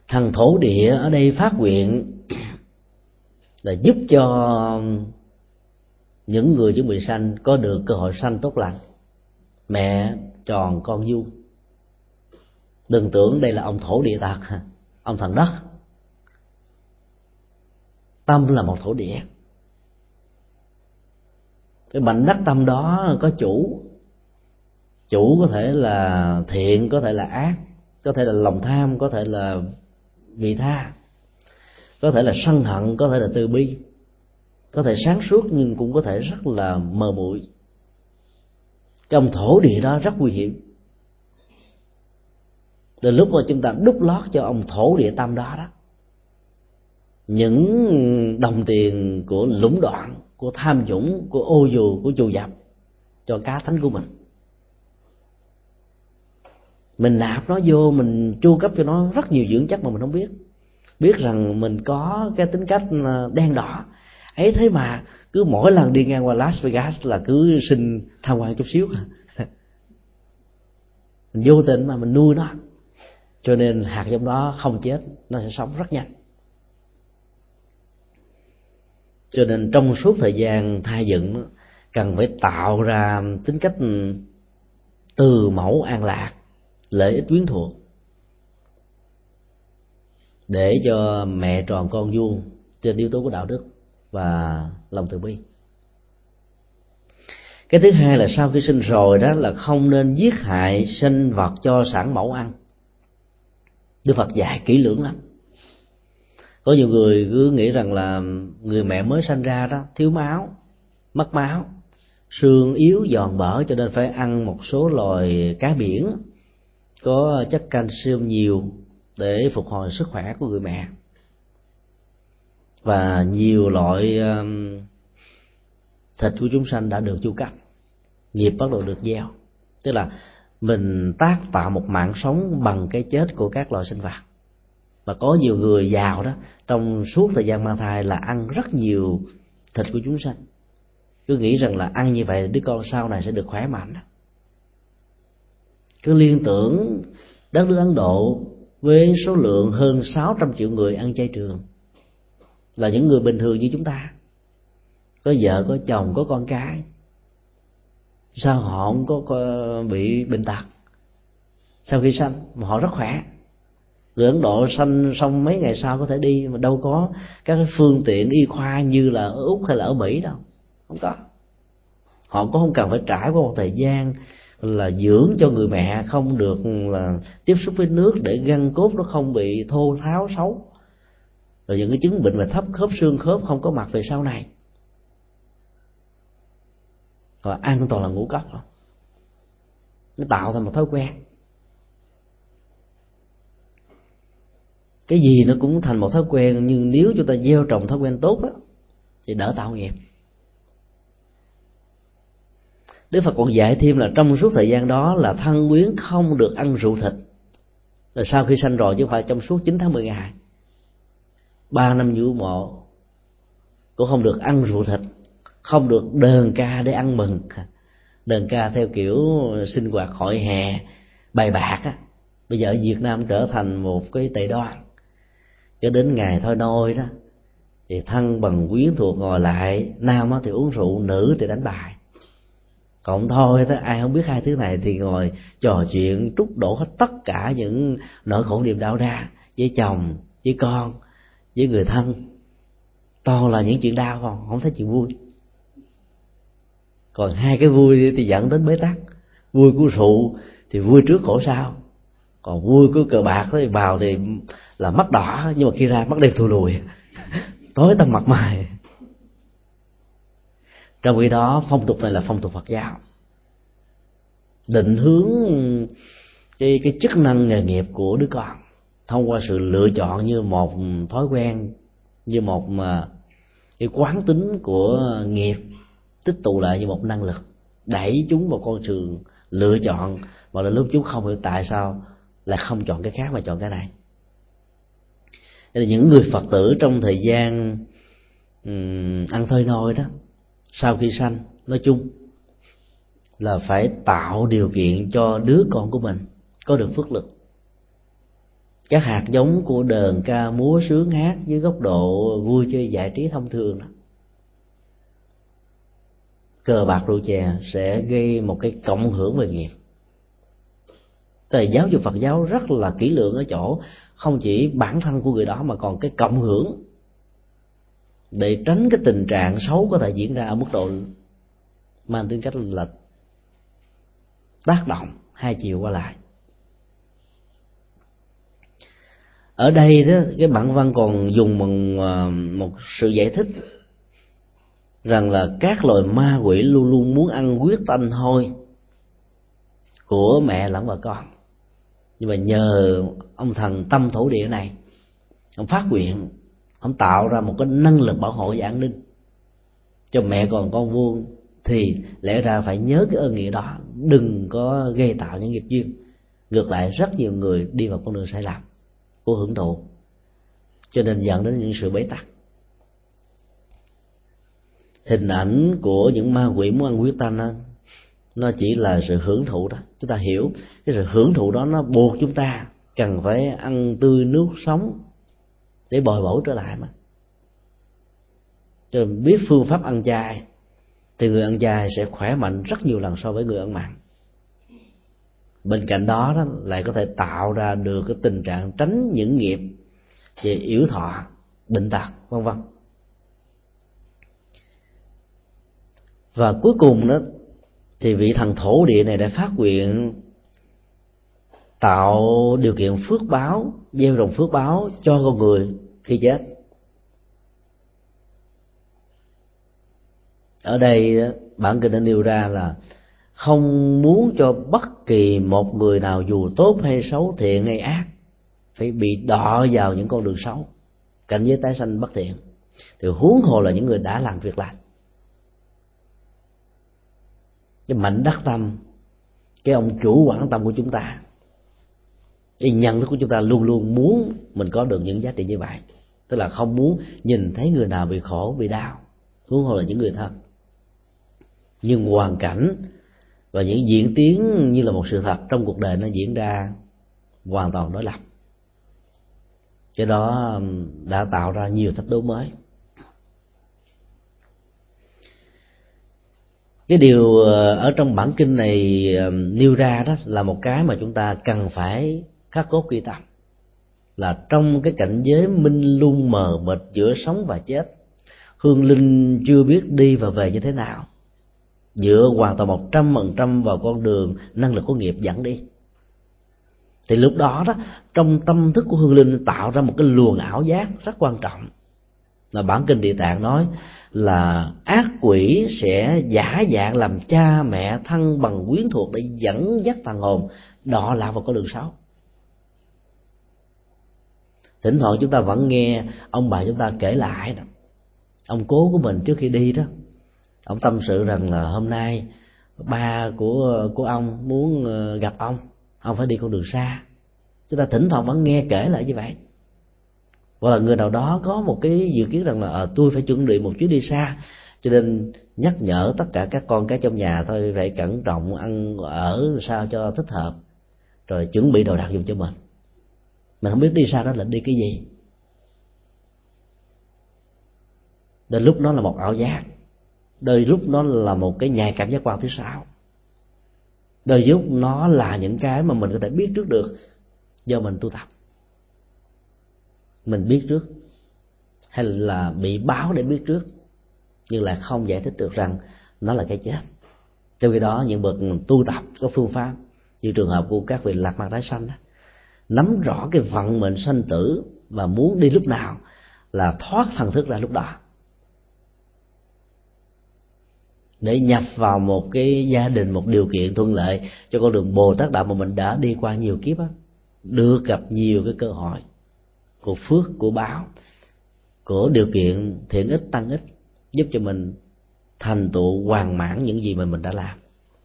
Thần thổ địa ở đây phát nguyện là giúp cho những người chuẩn bị sanh có được cơ hội sanh tốt lành, mẹ tròn con vuông. Đừng tưởng đây là ông thổ địa tật, ông thần đất. Tâm là một thổ địa. Cái mảnh đất tâm đó có chủ có thể là thiện, có thể là ác, có thể là lòng tham, có thể là vị tha, có thể là sân hận, có thể là từ bi, có thể sáng suốt nhưng cũng có thể rất là mờ muội. Cái ông thổ địa đó rất nguy hiểm. Từ lúc mà chúng ta đúc lót cho ông thổ địa tâm đó đó, những đồng tiền của lũng đoạn, của tham nhũng, của ô dù, của trù dập cho cá thánh của mình nạp nó vô, mình chu cấp cho nó rất nhiều dưỡng chất mà mình không biết rằng mình có cái tính cách đen đỏ ấy. Thế mà cứ mỗi lần đi ngang qua Las Vegas là cứ xin tham quan chút xíu. Mình vô tình mà mình nuôi nó, cho nên hạt giống đó không chết, nó sẽ sống rất nhanh. Cho nên trong suốt thời gian thai dựng, cần phải tạo ra tính cách từ mẫu an lạc, lợi ích quyến thuộc, để cho mẹ tròn con vuông trên yếu tố của đạo đức và lòng từ bi. Cái thứ hai là sau khi sinh rồi đó là không nên giết hại sinh vật cho sản mẫu ăn. Đức Phật dạy kỹ lưỡng lắm. Có nhiều người cứ nghĩ rằng là người mẹ mới sanh ra đó thiếu máu, mất máu, xương yếu giòn bở, cho nên phải ăn một số loài cá biển có chất canxi nhiều để phục hồi sức khỏe của người mẹ. Và nhiều loại thịt của chúng sanh đã được chu cấp, nghiệp bắt đầu được gieo. Tức là mình tác tạo một mạng sống bằng cái chết của các loài sinh vật. Và có nhiều người giàu đó, trong suốt thời gian mang thai là ăn rất nhiều thịt của chúng sanh, cứ nghĩ rằng là ăn như vậy đứa con sau này sẽ được khỏe mạnh. Cứ liên tưởng đất nước Ấn Độ với số lượng hơn 600 triệu người ăn chay trường, là những người bình thường như chúng ta, có vợ, có chồng, có con cái, sao họ không có bị bệnh tật sau khi sanh mà họ rất khỏe. Người Ấn Độ sanh xong mấy ngày sau có thể đi, mà đâu có các cái phương tiện y khoa như là ở Úc hay là ở Mỹ đâu, không có. Họ cũng không cần phải trải qua một thời gian là dưỡng cho người mẹ không được là tiếp xúc với nước để gân cốt nó không bị thô tháo xấu, rồi những cái chứng bệnh về thấp khớp, xương khớp không có mặt về sau này. Và ăn toàn là ngũ cốc rồi, nó tạo thành một thói quen. Cái gì nó cũng thành một thói quen, nhưng nếu chúng ta gieo trồng thói quen tốt đó thì đỡ tạo nghiệp. Đức Phật còn dạy thêm là trong suốt thời gian đó là thân quyến không được ăn rượu thịt. Là sau khi sanh rồi chứ không phải trong suốt 9 tháng 10 ngày, 3 năm dưỡng mộ cũng không được ăn rượu thịt, không được đờn ca để ăn mừng. Đờn ca theo kiểu sinh hoạt hội hè bài bạc á, bây giờ ở Việt Nam trở thành một cái tệ đoan. Cho đến ngày thôi nôi đó thì thân bằng quyến thuộc ngồi lại, nam thì uống rượu, nữ thì đánh bài. Còn thôi đó, ai không biết hai thứ này thì ngồi trò chuyện trút đổ hết tất cả những nỗi khổ niềm đau ra với chồng, với con, với người thân. Toàn là những chuyện đau, không thấy chuyện vui. Còn hai cái vui thì dẫn đến bế tắc. Vui của rượu thì vui trước khổ sau, còn vui của cờ bạc thì vào thì là mắt đỏ, nhưng mà khi ra mắt đen thui lùi tối tăm mặt mày. Trong khi đó phong tục này là phong tục Phật giáo, định hướng cái chức năng nghề nghiệp của đứa con thông qua sự lựa chọn như một thói quen, như một cái quán tính của nghiệp tích tụ lại như một năng lực, đẩy chúng vào con đường lựa chọn, mà là lúc chúng không hiểu tại sao lại không chọn cái khác mà chọn cái này. Nên là những người Phật tử trong thời gian ăn thôi nôi đó, sau khi sanh nói chung là phải tạo điều kiện cho đứa con của mình có được phước lực. các hạt giống của đờn ca múa sướng hát dưới góc độ vui chơi giải trí thông thường đó. Cờ bạc rượu chè sẽ gây một cái cộng hưởng về nghiệp. Tại giáo dục Phật giáo rất là kỹ lưỡng ở chỗ không chỉ bản thân của người đó mà còn cái cộng hưởng, để tránh cái tình trạng xấu có thể diễn ra ở mức độ mang tính cách là tác động hai chiều qua lại. Ở đây đó, cái bản văn còn dùng bằng một sự giải thích rằng là các loài ma quỷ luôn luôn muốn ăn huyết tanh hôi của mẹ lẫn vợ con, nhưng mà nhờ ông thần tâm thổ địa này, ông phát nguyện, ông tạo ra một cái năng lực bảo hộ và an ninh cho mẹ con vuông, thì lẽ ra phải nhớ cái ơn nghĩa đó, đừng có gây tạo những nghiệp duyên. Ngược lại, rất nhiều người đi vào con đường sai lầm của hưởng thụ, cho nên dẫn đến những sự bế tắc. Hình ảnh của những ma quỷ muốn ăn huyết tanh đó, nó chỉ là sự hưởng thụ đó. Chúng ta hiểu cái sự hưởng thụ đó nó buộc chúng ta cần phải ăn tươi nước sống để bồi bổ trở lại mà. Cho nên biết phương pháp ăn chay thì người ăn chay sẽ khỏe mạnh rất nhiều lần so với người ăn mặn. Bên cạnh đó, lại có thể tạo ra được cái tình trạng tránh những nghiệp về yểu thọ, bệnh tật, vân vân. Và cuối cùng đó thì vị thần thổ địa này đã phát nguyện tạo điều kiện phước báo, gieo trồng phước báo cho con người khi chết. Ở đây bản kinh đã nêu ra là không muốn cho bất kỳ một người nào dù tốt hay xấu, thiện hay ác, phải bị đọa vào những con đường xấu, cảnh giới tái sanh bất thiện, thì huống hồ là những người đã làm việc lành. Cái mảnh đắc tâm, cái ông chủ quản tâm của chúng ta, cái nhận thức của chúng ta luôn luôn muốn mình có được những giá trị như vậy, tức là không muốn nhìn thấy người nào bị khổ, bị đau, huống hồ là những người thân. Nhưng hoàn cảnh và những diễn tiến như là một sự thật trong cuộc đời nó diễn ra hoàn toàn đối lập, cái đó đã tạo ra nhiều thách đố mới. Cái điều ở trong bản kinh này nêu ra đó là một cái mà chúng ta cần phải khắc cốt ghi tâm, là trong cái cảnh giới minh lung mờ mịt giữa sống và chết, hương linh chưa biết đi và về như thế nào, dựa hoàn toàn 100% vào con đường năng lực của nghiệp dẫn đi. Thì lúc đó trong tâm thức của hương linh tạo ra một cái luồng ảo giác rất quan trọng, là bản kinh Địa Tạng nói là ác quỷ sẽ giả dạng làm cha mẹ thân bằng quyến thuộc để dẫn dắt thần hồn đọa lạc vào con đường xấu. Thỉnh thoảng chúng ta vẫn nghe ông bà chúng ta kể lại, ông cố của mình trước khi đi đó, ông tâm sự rằng là hôm nay ba của ông muốn gặp ông phải đi con đường xa. Chúng ta thỉnh thoảng vẫn nghe kể lại như vậy. Hoặc là người nào đó có một cái dự kiến rằng là tôi phải chuẩn bị một chuyến đi xa, cho nên nhắc nhở tất cả các con cái trong nhà thôi phải cẩn trọng ăn ở sao cho thích hợp, rồi chuẩn bị đồ đạc dùng cho mình. Mình không biết đi xa đó là đi cái gì. Đến lúc nó là một ảo giác, đôi lúc nó là một cái nhạy cảm giác quan thứ sáu, đôi lúc nó là những cái mà mình có thể biết trước được do mình tu tập. Mình biết trước hay là bị báo để biết trước, nhưng là không giải thích được rằng nó là cái chết. Trong khi đó những bậc tu tập có phương pháp, như trường hợp của các vị lạc mặt tái sanh đó, nắm rõ cái vận mệnh sanh tử và muốn đi lúc nào là thoát thần thức ra lúc đó, để nhập vào một cái gia đình, một điều kiện thuận lợi cho con đường Bồ Tát đạo mà mình đã đi qua nhiều kiếp đó, được gặp nhiều cái cơ hội của phước, của báo, của điều kiện thiện ích tăng ích, giúp cho mình thành tựu hoàn mãn những gì mà mình đã làm.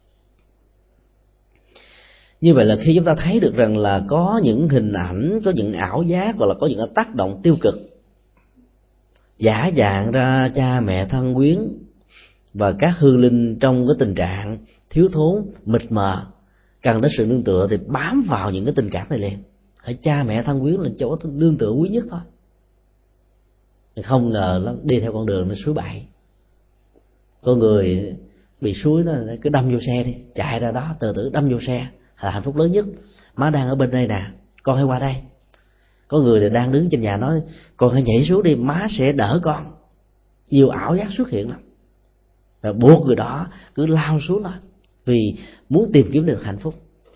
Như vậy là khi chúng ta thấy được rằng là có những hình ảnh, có những ảo giác, hoặc là có những tác động tiêu cực giả dạng ra cha mẹ thân quyến và các hương linh trong cái tình trạng thiếu thốn, mịt mờ, cần đến sự nương tựa, thì bám vào những cái tình cảm này liền, Hãy cha mẹ thân quyến là chỗ nương tựa quý nhất thôi. Không ngờ nó đi theo con đường nó suối bậy. Có người bị suối đó cứ đâm vô xe đi, chạy ra đó từ từ đâm vô xe là hạnh phúc lớn nhất. Má đang ở bên đây nè, con hãy qua đây. Có người thì đang đứng trên nhà nói con hãy nhảy xuống đi, má sẽ đỡ con. Nhiều ảo giác xuất hiện lắm, và buộc người đó cứ lao xuống đó vì muốn tìm kiếm được hạnh phúc.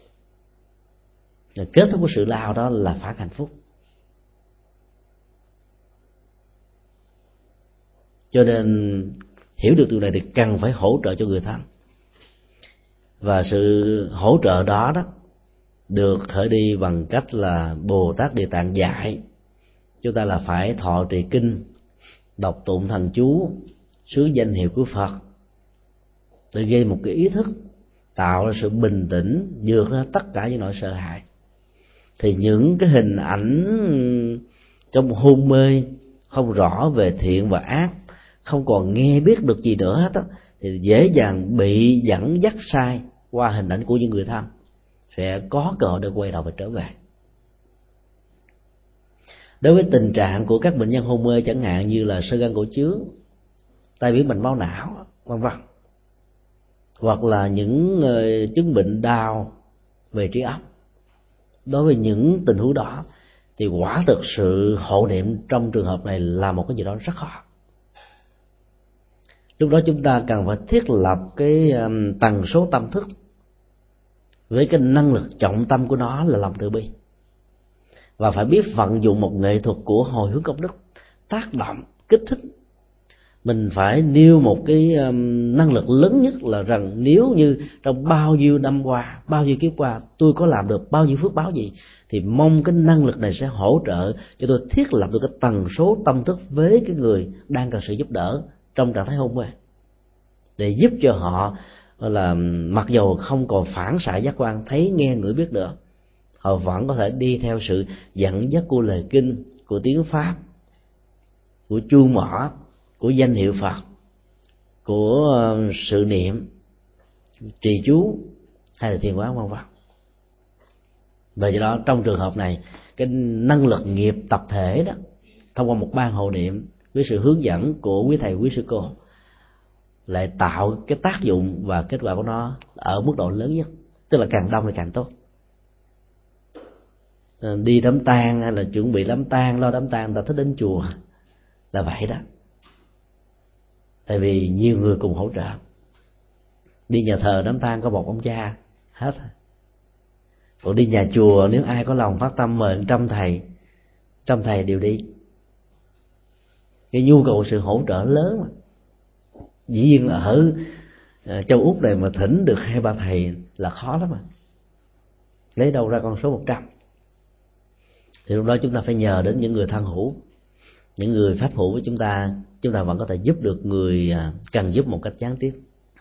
Và kết thúc của sự lao đó là phản hạnh phúc. Cho nên hiểu được điều này thì cần phải hỗ trợ cho người thân. Và sự hỗ trợ đó được khởi đi bằng cách là Bồ Tát Địa Tạng dạy chúng ta là phải thọ trì kinh, đọc tụng thần chú, xứ danh hiệu của Phật, để gây một cái ý thức, tạo ra sự bình tĩnh, vượt ra tất cả những nỗi sợ hãi. Thì những cái hình ảnh trong hôn mê không rõ về thiện và ác, không còn nghe biết được gì nữa hết á, thì dễ dàng bị dẫn dắt sai qua hình ảnh của những người thân, sẽ có cơ hội để quay đầu và trở về. Đối với tình trạng của các bệnh nhân hôn mê chẳng hạn như là xơ gan cổ chướng, tai biến mạch máu não, vân vân, hoặc là những chứng bệnh đau về trí óc, đối với những tình huống đó thì quả thực sự hộ niệm trong trường hợp này là một cái gì đó rất khó. Lúc đó chúng ta cần phải thiết lập cái tần số tâm thức với cái năng lực trọng tâm của nó là lòng từ bi, và phải biết vận dụng một nghệ thuật của hồi hướng công đức, tác động, kích thích. Mình phải nêu một cái năng lực lớn nhất là rằng nếu như trong bao nhiêu năm qua, bao nhiêu kiếp qua tôi có làm được bao nhiêu phước báo gì, thì mong cái năng lực này sẽ hỗ trợ cho tôi thiết lập được cái tần số tâm thức với cái người đang cần sự giúp đỡ trong trạng thái hôn mê, để giúp cho họ là mặc dầu không còn phản xạ giác quan thấy nghe ngửi biết nữa, họ vẫn có thể đi theo sự dẫn dắt của lời kinh, của tiếng Pháp, của chuông mỏ, của danh hiệu Phật, của sự niệm, trì chú hay là thiền quán vân vân. Và do đó trong trường hợp này, cái năng lực nghiệp tập thể đó thông qua một ban hộ niệm với sự hướng dẫn của quý thầy quý sư cô lại tạo cái tác dụng và kết quả của nó ở mức độ lớn nhất, tức là càng đông thì càng tốt. Đi đám tang hay là chuẩn bị đám tang, lo đám tang, ta thích đến chùa là vậy đó, tại vì nhiều người cùng hỗ trợ. Đi nhà thờ đám tang có một ông cha hết, còn đi nhà chùa nếu ai có lòng phát tâm mời 100 thầy đều đi. Cái nhu cầu sự hỗ trợ lớn mà. Dĩ nhiên ở châu Úc này mà thỉnh được 2-3 thầy là khó lắm mà, lấy đâu ra con số 100. Thì lúc đó chúng ta phải nhờ đến những người thân hữu, những người pháp hữu với chúng ta vẫn có thể giúp được người cần giúp một cách gián tiếp.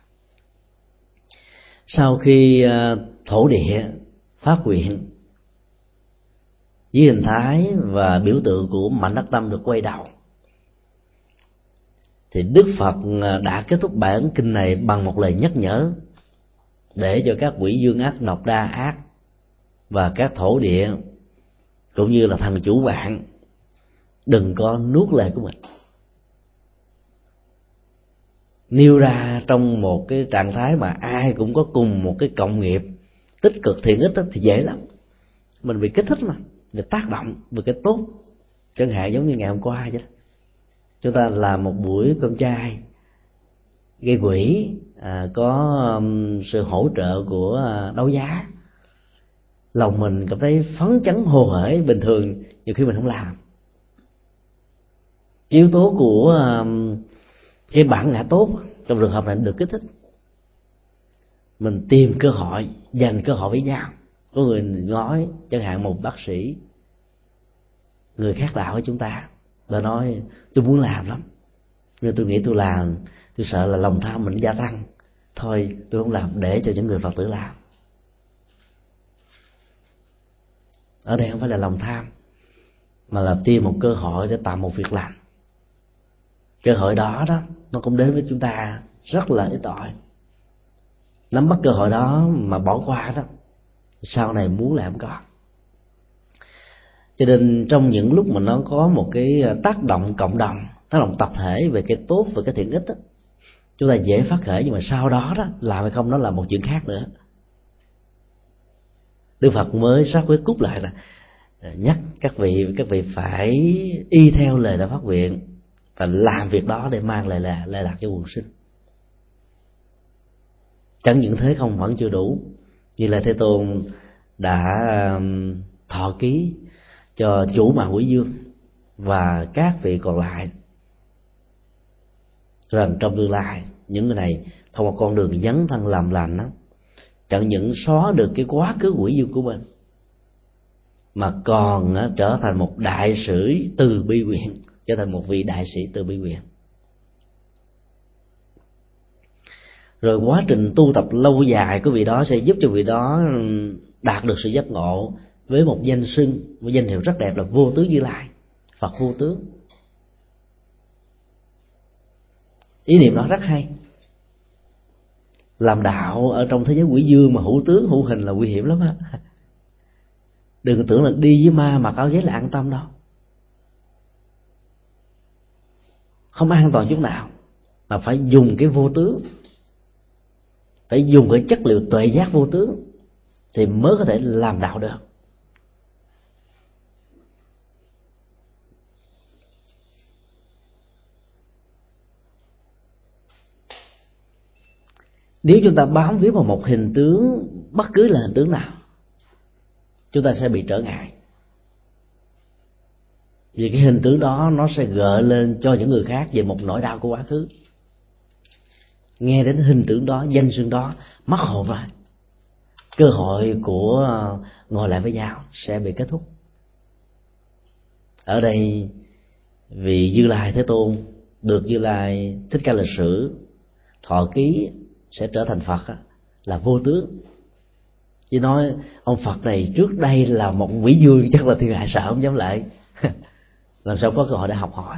Sau khi thổ địa phát nguyện với hình thái và biểu tượng của mảnh đất tâm được quay đầu, thì Đức Phật đã kết thúc bản kinh này bằng một lời nhắc nhở để cho các quỷ dương ác, nọc đa ác và các thổ địa cũng như là thần chủ bạn đừng có nuốt lời của mình. Nêu ra trong một cái trạng thái mà ai cũng có cùng một cái cộng nghiệp tích cực thiện ích thì dễ lắm. Mình bị kích thích mà, để tác động về cái tốt. Chẳng hạn giống như ngày hôm qua vậy đó, chúng ta làm một buổi cơm chay gây quỹ, có sự hỗ trợ của đấu giá, lòng mình cảm thấy phấn chấn hồ hởi. Bình thường nhiều khi mình không làm. Yếu tố của cái bản ngã tốt trong trường hợp này được kích thích, mình tìm cơ hội, dành cơ hội với nhau. Có người nói chẳng hạn một bác sĩ người khác đạo với chúng ta và nói tôi muốn làm lắm, nhưng tôi nghĩ tôi làm tôi sợ là lòng tham mình gia tăng, thôi tôi không làm, để cho những người Phật tử làm. Ở đây không phải là lòng tham, mà là tìm một cơ hội để tạo một việc làm. Cơ hội đó nó cũng đến với chúng ta rất là ít ỏi. Nắm bắt cơ hội đó mà bỏ qua đó, sau này muốn làm có. Cho nên trong những lúc mà nó có một cái tác động cộng đồng, tác động tập thể về cái tốt và cái thiện ích đó, chúng ta dễ phát khởi, nhưng mà sau đó đó làm hay không đó là một chuyện khác nữa. Đức Phật mới xác quyết cút lại là nhắc các vị phải y theo lời Đại Pháp Viện và làm việc đó để mang lại lạc cho quần sinh. Chẳng những thế không vẫn chưa đủ, Như Lai Thế Tôn đã thọ ký cho chủ mạng Quỷ Dương và các vị còn lại rằng trong tương lai những người này thông qua con đường dấn thân làm lành đó, chẳng những xóa được cái quá khứ quỷ dương của mình, mà còn trở thành một đại sĩ từ bi nguyện, trở thành một vị đại sĩ từ bi nguyện. Rồi quá trình tu tập lâu dài của vị đó sẽ giúp cho vị đó đạt được sự giác ngộ với một danh xưng, một danh hiệu rất đẹp là Vô Tướng Như Lai, Phật vô tướng. Ý niệm đó rất hay. Làm đạo ở trong thế giới quỷ dương mà hữu tướng hữu hình là nguy hiểm lắm á. Đừng tưởng là đi với ma mặc áo giấy là an tâm đâu, không an toàn chút nào. Mà phải dùng cái vô tướng, phải dùng cái chất liệu tuệ giác vô tướng thì mới có thể làm đạo được. Nếu chúng ta bám víu vào một hình tướng, bất cứ là hình tướng nào, chúng ta sẽ bị trở ngại. Vì cái hình tướng đó nó sẽ gợi lên cho những người khác về một nỗi đau của quá khứ. Nghe đến hình tướng đó, danh xưng đó, mất hồn rồi, cơ hội của ngồi lại với nhau sẽ bị kết thúc. Ở đây vị Như Lai Thế Tôn được Như Lai Thích Ca Lịch Sử thọ ký sẽ trở thành Phật là vô tướng. Chỉ nói ông Phật này trước đây là một quỷ dương, chắc là thiên hạ sợ không dám lại. Làm sao có cơ hội để học hỏi.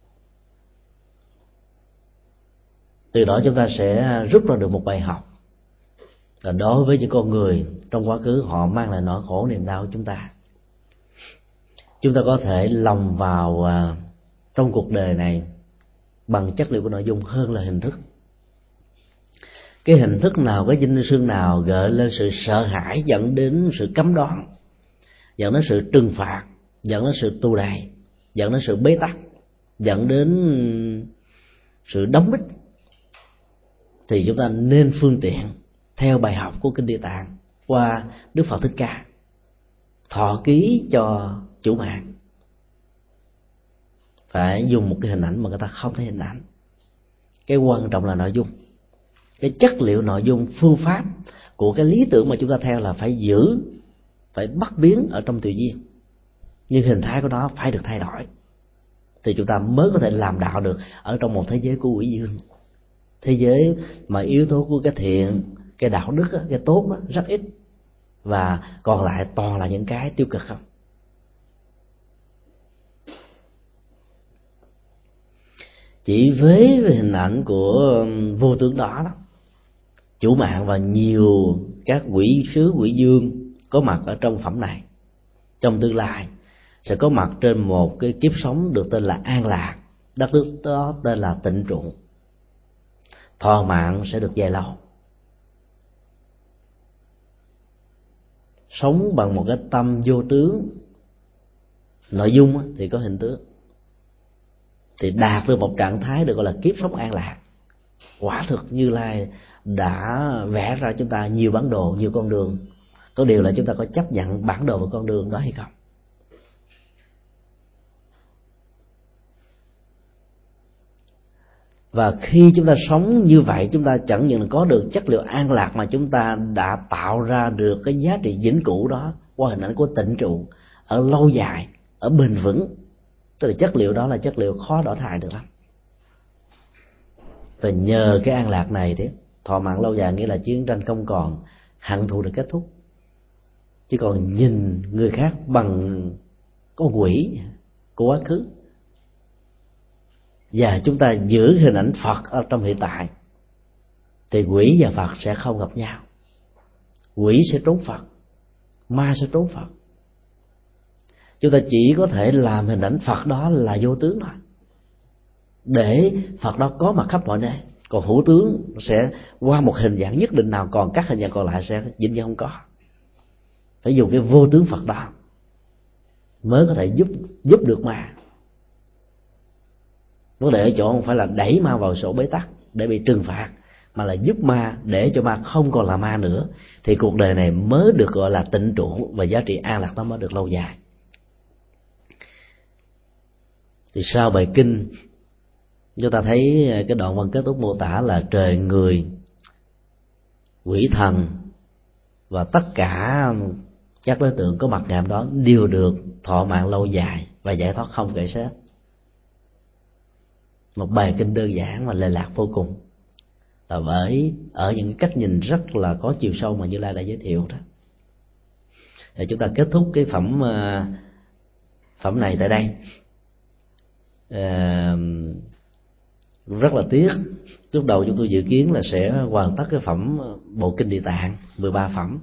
Từ đó chúng ta sẽ rút ra được một bài học là đối với những con người trong quá khứ họ mang lại nỗi khổ niềm đau của chúng ta có thể lồng vào trong cuộc đời này bằng chất liệu của nội dung hơn là hình thức. Cái hình thức nào, cái danh xưng nào gợi lên sự sợ hãi, dẫn đến sự cấm đoán, dẫn đến sự trừng phạt, dẫn đến sự tù đày, dẫn đến sự bế tắc, dẫn đến sự đóng bít, thì chúng ta nên phương tiện theo bài học của Kinh Địa Tạng qua Đức Phật Thích Ca thọ ký cho chủ mạng. Phải dùng một cái hình ảnh mà người ta không thấy hình ảnh. Cái quan trọng là nội dung, cái chất liệu nội dung, phương pháp của cái lý tưởng mà chúng ta theo là phải giữ, phải bắt biến ở trong tự nhiên, nhưng hình thái của nó phải được thay đổi, thì chúng ta mới có thể làm đạo được ở trong một thế giới của quỷ dương, thế giới mà yếu tố của cái thiện, cái đạo đức, cái tốt đó rất ít, và còn lại toàn là những cái tiêu cực không. Chỉ với hình ảnh của vô tướng đó, chủ mạng và nhiều các quỷ sứ quỷ dương có mặt ở trong phẩm này, trong tương lai sẽ có mặt trên một cái kiếp sống được tên là an lạc, đất nước đó tên là tịnh trụ, thọ mạng sẽ được dài lâu, sống bằng một cái tâm vô tướng, nội dung thì có hình tướng, thì đạt được một trạng thái được gọi là kiếp sống an lạc. Quả thực Như Lai đã vẽ ra chúng ta nhiều bản đồ, nhiều con đường. Có điều là chúng ta có chấp nhận bản đồ và con đường đó hay không. Và khi chúng ta sống như vậy, chúng ta chẳng những có được chất liệu an lạc, mà chúng ta đã tạo ra được cái giá trị vĩnh cửu đó qua hình ảnh của tịnh trụ ở lâu dài, ở bền vững. Tức là chất liệu đó là chất liệu khó đổi thay được lắm. Và nhờ cái an lạc này thế, thọ mạng lâu dài nghĩa là chiến tranh không còn, hận thù được kết thúc, chỉ còn nhìn người khác bằng con quỷ của quá khứ. Và chúng ta giữ hình ảnh Phật ở trong hiện tại, thì quỷ và Phật sẽ không gặp nhau. Quỷ sẽ trốn Phật, ma sẽ trốn Phật. Chúng ta chỉ có thể làm hình ảnh Phật đó là vô tướng thôi, để Phật đó có mặt khắp mọi nơi. Còn hữu tướng sẽ qua một hình dạng nhất định nào, còn các hình dạng còn lại sẽ dĩ nhiên không có. Phải dùng cái vô tướng Phật đó mới có thể giúp được ma. Vấn đề ở chỗ không phải là đẩy ma vào sổ bế tắc để bị trừng phạt, mà là giúp ma để cho ma không còn là ma nữa, thì cuộc đời này mới được gọi là tịnh trụ, và giá trị an lạc nó mới được lâu dài. Thì sau bài kinh chúng ta thấy cái đoạn văn kết thúc mô tả là trời, người, quỷ thần và tất cả các đối tượng có mặt ngày hôm đó đều được thọ mạng lâu dài và giải thoát không kể hết. Một bài kinh đơn giản mà lệ lạc vô cùng, là bởi ở những cách nhìn rất là có chiều sâu mà Như Lai đã giới thiệu đó. Để chúng ta kết thúc cái phẩm này tại đây. Rất là tiếc, lúc đầu chúng tôi dự kiến là sẽ hoàn tất cái phẩm Bộ Kinh Địa Tạng 13 phẩm.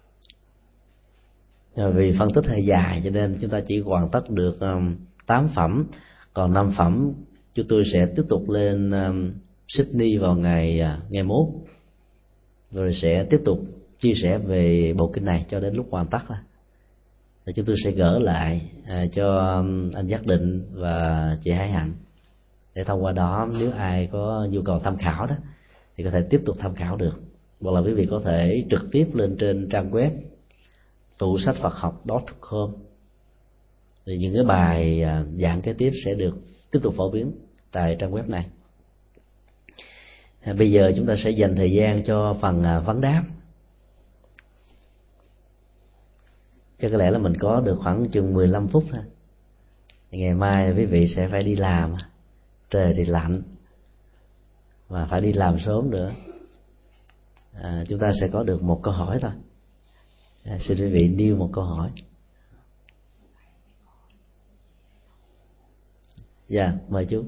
Vì phân tích hơi dài cho nên chúng ta chỉ hoàn tất được 8 phẩm, còn 5 phẩm chúng tôi sẽ tiếp tục lên Sydney vào ngày mốt, rồi sẽ tiếp tục chia sẻ về bộ kinh này cho đến lúc hoàn tất. Thì chúng tôi sẽ gỡ lại cho anh Giác Định và chị Hải Hạnh, để thông qua đó nếu ai có nhu cầu tham khảo đó thì có thể tiếp tục tham khảo được, hoặc là quý vị có thể trực tiếp lên trên trang web tụ sách Phật học.com, thì những cái bài giảng kế tiếp sẽ được tiếp tục phổ biến tại trang web này. Bây giờ chúng ta sẽ dành thời gian cho phần vấn đáp. Chắc có lẽ là mình có được khoảng chừng 15 phút thôi. Ngày mai quý vị sẽ phải đi làm, trời thì lạnh và phải đi làm sớm nữa. Chúng ta sẽ có được một câu hỏi thôi. Xin quý vị nêu một câu hỏi. Dạ, mời chú.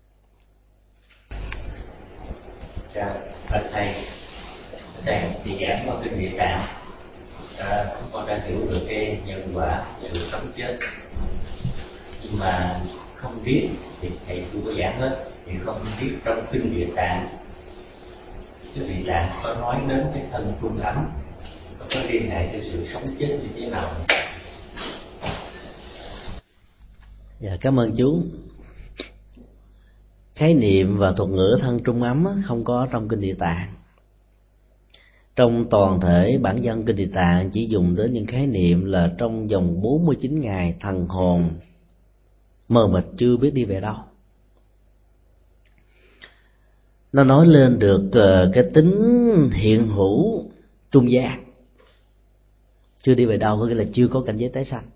Bạch thầy thì giảng qua kinh Địa Tạng, chúng con đã hiểu được cái nhân quả sự sống chết, nhưng mà không biết thì thầy chưa có giảng hết, thì không biết trong kinh Địa Tạng, cái Địa Tạng có nói đến cái thân trung ấm, có liên hệ tới sự sống chết như thế nào? Dạ, cảm ơn chú. Khái niệm và thuật ngữ thân trung ấm không có trong kinh Địa Tạng. Trong toàn thể bản văn kinh Địa Tạng chỉ dùng đến những khái niệm là trong vòng 49 ngày thần hồn mờ mịt chưa biết đi về đâu. Nó nói lên được cái tính hiện hữu trung gian, chưa đi về đâu, có nghĩa là chưa có cảnh giới tái sanh.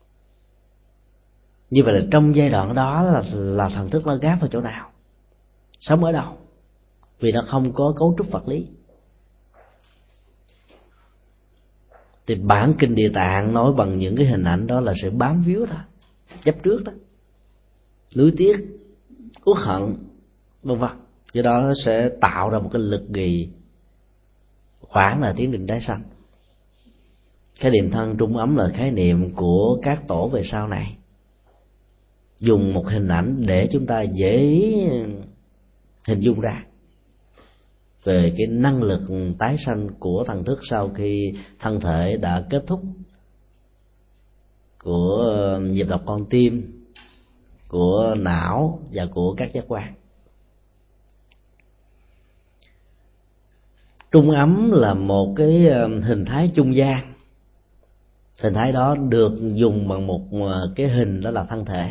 Như vậy là trong giai đoạn đó là thần thức nó gáp vào chỗ nào, sống ở đâu, vì nó không có cấu trúc vật lý. Thì bản kinh Địa Tạng nói bằng những cái hình ảnh đó là sự bám víu đó, chấp trước đó, nuối tiếc, uất hận, vân vân. Do đó nó sẽ tạo ra một cái lực ghì khoảng là tiến trình tái sanh. Khái niệm thân trung ấm là khái niệm của các tổ về sau này, dùng một hình ảnh để chúng ta dễ hình dung ra về cái năng lực tái sanh của thần thức sau khi thân thể đã kết thúc, của nhịp đập con tim, của não và của các giác quan. Trung ấm là một cái hình thái trung gian. Hình thái đó được dùng bằng một cái hình, đó là thân thể.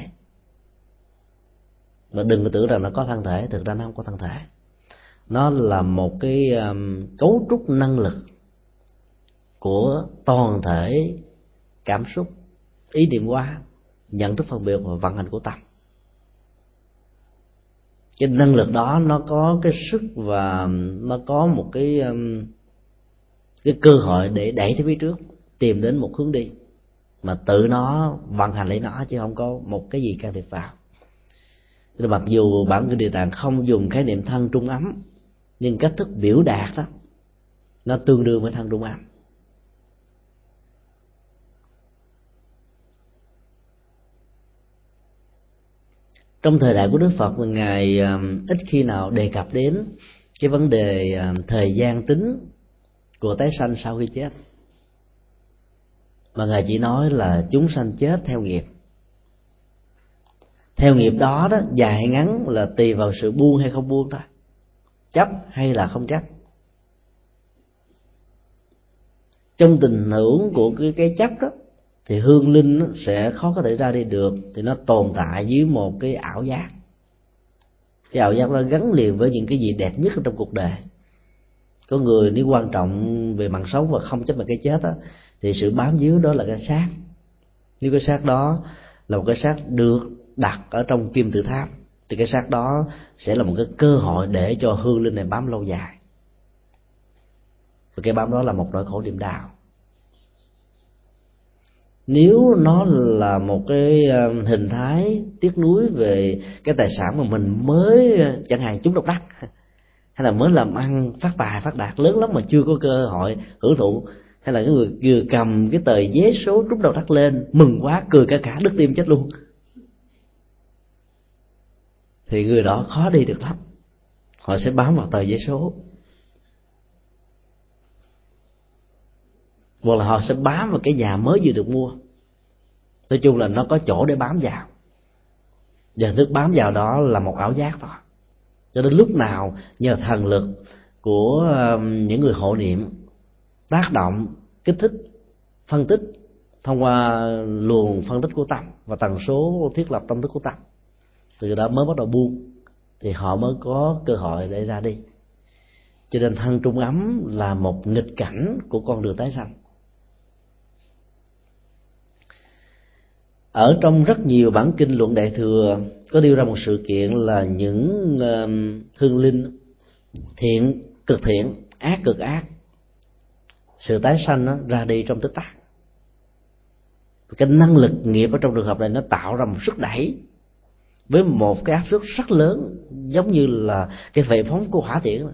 Và đừng có tưởng rằng nó có thân thể, thực ra nó không có thân thể. Nó là một cái cấu trúc năng lực của toàn thể cảm xúc, ý niệm hóa, nhận thức phân biệt và vận hành của tâm. Cái năng lực đó nó có cái sức và nó có một cái cơ hội để đẩy tới phía trước, tìm đến một hướng đi mà tự nó vận hành lấy nó, chứ không có một cái gì can thiệp vào. Nên mặc dù bản kinh Địa Tạng không dùng khái niệm thân trung ấm, nhưng cách thức biểu đạt đó nó tương đương với thân trung ấm. Trong thời đại của Đức Phật, Ngài ít khi nào đề cập đến cái vấn đề thời gian tính của tái sanh sau khi chết, mà Ngài chỉ nói là chúng sanh chết theo nghiệp. Theo nghiệp đó dài hay ngắn là tùy vào sự buông hay không buông thôi, chấp hay là không chấp. Trong tình huống của cái chấp đó thì hương linh sẽ khó có thể ra đi được, thì nó tồn tại dưới một cái ảo giác. Cái ảo giác đó gắn liền với những cái gì đẹp nhất trong cuộc đời. Có người nếu quan trọng về mạng sống và không chấp nhận cái chết đó, thì sự bám víu đó là cái xác. Nếu cái xác đó là một cái xác được đặt ở trong kim tự tháp, thì cái xác đó sẽ là một cái cơ hội để cho hương linh này bám lâu dài. Và cái bám đó là một nỗi khổ niềm đau. Nếu nó là một cái hình thái tiếc nuối về cái tài sản mà mình mới, chẳng hạn trúng độc đắc, hay là mới làm ăn phát tài phát đạt lớn lắm mà chưa có cơ hội hưởng thụ, hay là cái người vừa cầm cái tờ vé số trúng độc đắc lên mừng quá cười cả đứt tim chết luôn, thì người đó khó đi được lắm. Họ sẽ bám vào tờ vé số, hoặc là họ sẽ bám vào cái nhà mới vừa được mua. Nói chung là nó có chỗ để bám vào, và thức bám vào đó là một ảo giác thôi. Cho đến lúc nào nhờ thần lực của những người hộ niệm tác động, kích thích, phân tích thông qua luồng phân tích của tâm và tần số thiết lập tâm thức của tâm, từ đó mới bắt đầu buông, thì họ mới có cơ hội để ra đi. Cho nên thân trung ấm là một nghịch cảnh của con đường tái sanh. Ở trong rất nhiều bản kinh luận Đại Thừa có nêu ra một sự kiện là những hương linh thiện cực thiện, ác cực ác, sự tái sanh nó ra đi trong tích tắc. Cái năng lực nghiệp ở trong trường hợp này nó tạo ra một sức đẩy với một cái áp suất rất lớn, giống như là cái phệ phóng của hỏa tiễn,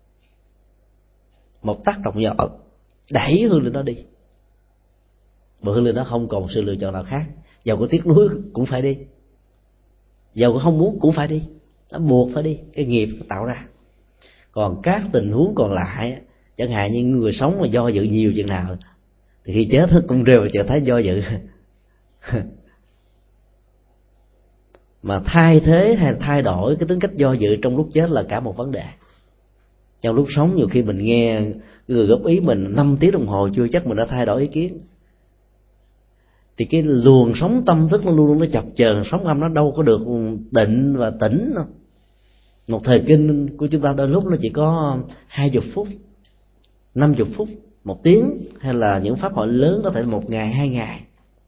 một tác động nhỏ đẩy hương linh đó đi, mà hương linh đó không còn sự lựa chọn nào khác. Dầu có tiếc nuối cũng phải đi, dầu có không muốn cũng phải đi, nó buộc phải đi, cái nghiệp nó tạo ra. Còn các tình huống còn lại, chẳng hạn như người sống mà do dự nhiều chừng nào thì khi chết cũng rơi vào trạng thái do dự. Mà thay thế hay thay đổi cái tính cách do dự trong lúc chết là cả một vấn đề. Trong lúc sống nhiều khi mình nghe người góp ý mình 5 tiếng đồng hồ chưa chắc mình đã thay đổi ý kiến, thì cái luồng sống tâm thức nó luôn luôn nó chập chờn, sống âm nó đâu có được định và tĩnh đâu. Một thời kinh của chúng ta đôi lúc nó chỉ có 20 phút, 50 phút, 1 tiếng, hay là những pháp hội lớn có thể 1 ngày, 2 ngày.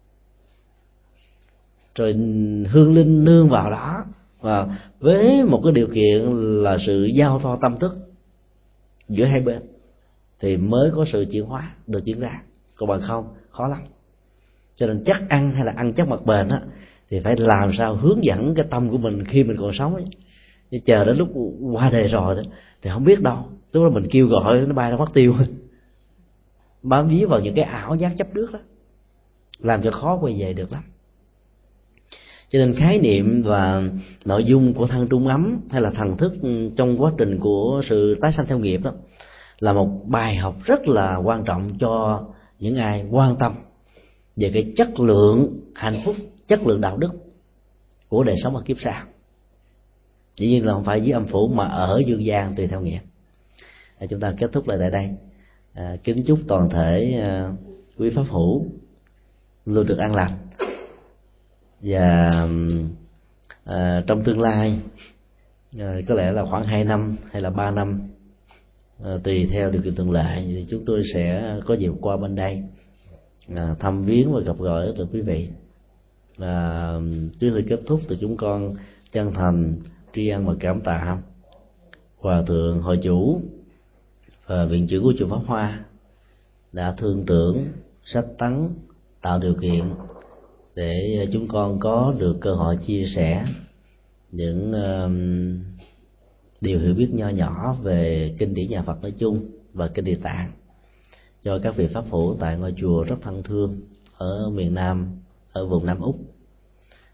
Rồi hương linh nương vào đó, và với một cái điều kiện là sự giao thoa tâm thức giữa hai bên thì mới có sự chuyển hóa được diễn ra, còn bằng không khó lắm. Cho nên chắc ăn hay là ăn chắc mặc bền á, thì phải làm sao hướng dẫn cái tâm của mình khi mình còn sống ấy. Chứ chờ đến lúc qua đời rồi đó thì không biết đâu, lúc đó mình kêu gọi nó bay ra mất tiêu, bám víu vào những cái ảo giác chấp trước đó, làm cho khó quay về được lắm. Cho nên khái niệm và nội dung của thân trung ấm hay là thần thức trong quá trình của sự tái sanh theo nghiệp đó là một bài học rất là quan trọng cho những ai quan tâm về cái chất lượng hạnh phúc, chất lượng đạo đức của đời sống ở kiếp sau. Dĩ nhiên là không phải dưới âm phủ mà ở dương gian tùy theo nghiệp. Chúng ta kết thúc lại tại đây. Kính chúc toàn thể quý pháp hữu luôn được an lành, và trong tương lai có lẽ là khoảng 2 năm hay là 3 năm, tùy theo điều kiện thuận lợi, thì chúng tôi sẽ có dịp qua bên đây thăm viếng và gặp gỡ từ quý vị. Trước khi kết thúc thì chúng con chân thành tri ân và cảm tạ Hòa thượng hội chủ và viện trưởng của chùa Pháp Hoa đã thương tưởng sách tấn tạo điều kiện để chúng con có được cơ hội chia sẻ những điều hiểu biết nho nhỏ về kinh điển nhà Phật nói chung và kinh Địa Tạng cho các vị pháp hữu tại ngôi chùa rất thân thương ở miền Nam, ở vùng Nam Úc.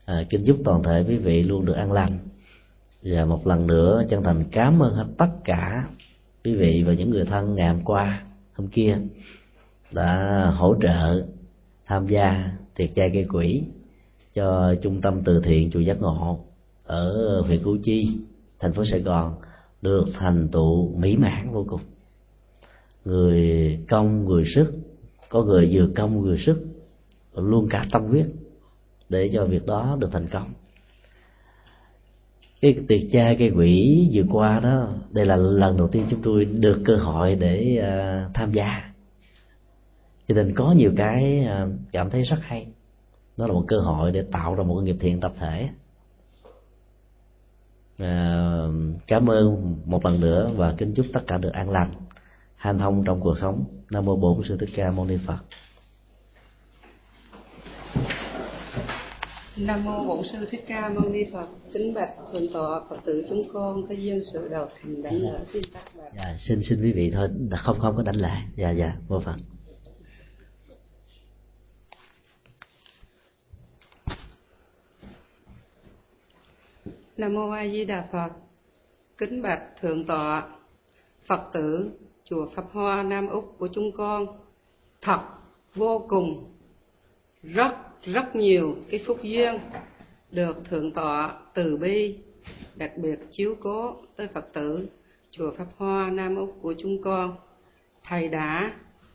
Kính chúc toàn thể quý vị luôn được an lành, và một lần nữa chân thành cảm ơn hết tất cả quý vị và những người thân ngày hôm qua hôm kia đã hỗ trợ tham gia tiệc chay gây quỹ cho trung tâm từ thiện chùa Giác Ngộ ở huyện Củ Chi, thành phố Sài Gòn được thành tựu mỹ mãn vô cùng. Người công người sức, có người vừa công vừa sức, luôn cả tâm huyết để cho việc đó được thành công. Cái tiệc chay gây quỹ vừa qua đó, đây là lần đầu tiên chúng tôi được cơ hội để tham gia, cho nên có nhiều cái cảm thấy rất hay. Đó là một cơ hội để tạo ra một cái nghiệp thiện tập thể. Cảm ơn một lần nữa và kính chúc tất cả được an lành, hanh thông trong cuộc sống. Nam mô Bổn Sư Thích Ca Mâu Ni Phật. Nam mô Bổn Sư Thích Ca Mâu Ni Phật. Kính bạch thượng tọa Phật tử chúng con có duyên sự đầu thành đảnh lễ xin tác bạch. Dạ, xin quý vị thôi, không có đảnh lễ. Dạ, vô Phật. Nam mô A Di Đà Phật. Kính bạch thượng tọa Phật tử chùa Pháp Hoa Nam Úc của chúng con, thật vô cùng rất nhiều cái phúc duyên được thượng tọa từ bi đặc biệt chiếu cố tới Phật tử chùa Pháp Hoa Nam Úc của chúng con. Thầy đã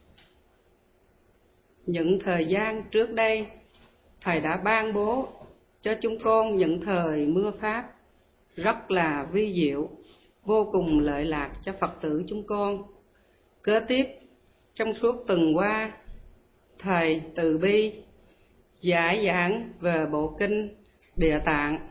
những thời gian trước đây, thầy đã ban bố cho chúng con những thời mưa pháp rất là vi diệu, vô cùng lợi lạc cho Phật tử chúng con. Kế tiếp trong suốt tuần qua, thầy từ bi giải giảng về bộ kinh Địa Tạng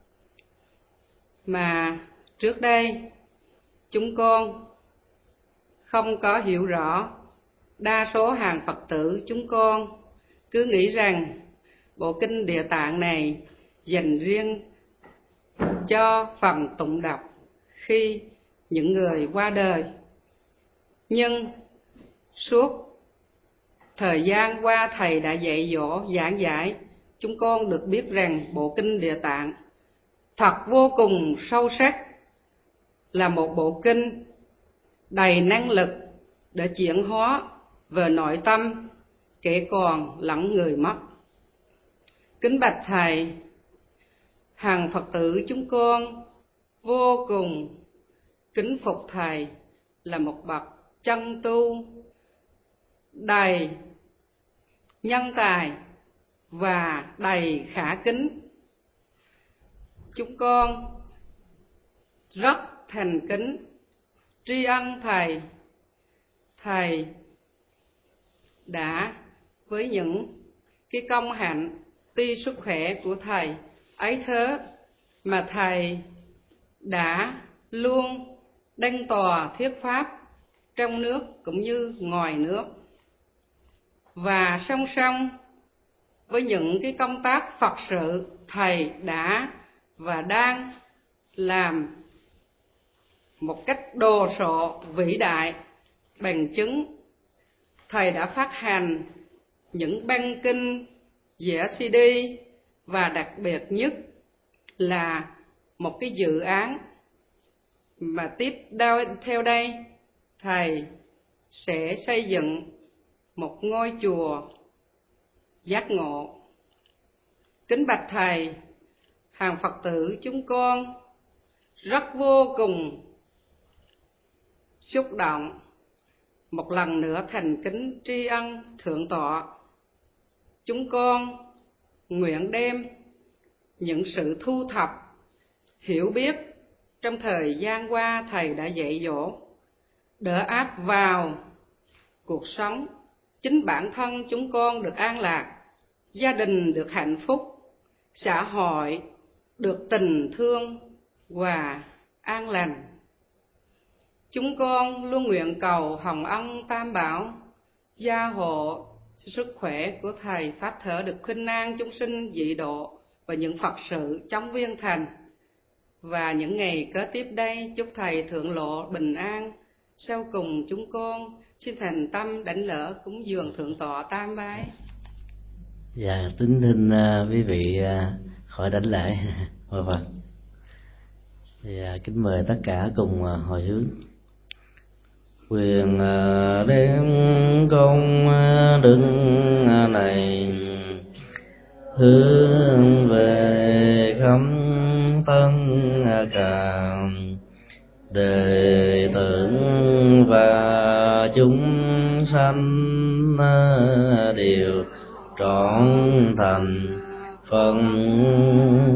mà trước đây chúng con không có hiểu rõ. Đa số hàng Phật tử chúng con cứ nghĩ rằng bộ kinh Địa Tạng này dành riêng cho phần tụng đọc khi những người qua đời. Nhưng suốt thời gian qua thầy đã dạy dỗ giảng giải, chúng con được biết rằng bộ kinh Địa Tạng thật vô cùng sâu sắc, là một bộ kinh đầy năng lực để chuyển hóa về nội tâm kẻ còn lẫn người mất. Kính bạch thầy, hàng Phật tử chúng con vô cùng kính phục thầy là một bậc chân tu đầy nhân tài và đầy khả kính. Chúng con rất thành kính tri ân thầy. Thầy đã với những cái công hạnh tuy sức khỏe của thầy ấy thế mà thầy đã luôn đăng tòa thuyết pháp trong nước cũng như ngoài nước. Và song song với những cái công tác Phật sự thầy đã và đang làm một cách đồ sộ vĩ đại. Bằng chứng thầy đã phát hành những băng kinh, đĩa CD và đặc biệt nhất là một cái dự án mà tiếp theo đây thầy sẽ xây dựng một ngôi chùa Giác Ngộ. Kính bạch thầy, hàng Phật tử chúng con rất vô cùng xúc động, một lần nữa thành kính tri ân thượng tọa. Chúng con nguyện đem những sự thu thập hiểu biết trong thời gian qua thầy đã dạy dỗ đỡ áp vào cuộc sống. Chính bản thân chúng con được an lạc, gia đình được hạnh phúc, xã hội được tình thương và an lành. Chúng con luôn nguyện cầu hồng ân tam bảo gia hộ sức khỏe của thầy, pháp thể được khuynh an chúng sinh dị độ và những Phật sự trong viên thành. Và những ngày kế tiếp đây, chúc thầy thượng lộ bình an. Sau cùng chúng con xin thành tâm đảnh lễ cúng dường thượng tọa tam bái. Dạ, kính thưa quý vị khỏi đánh lễ. Vâng. Thì kính mời tất cả cùng hồi hướng. Quyền đem công đức này hướng về khắp tất cả đệ tử và chúng sanh đều trọn thành phần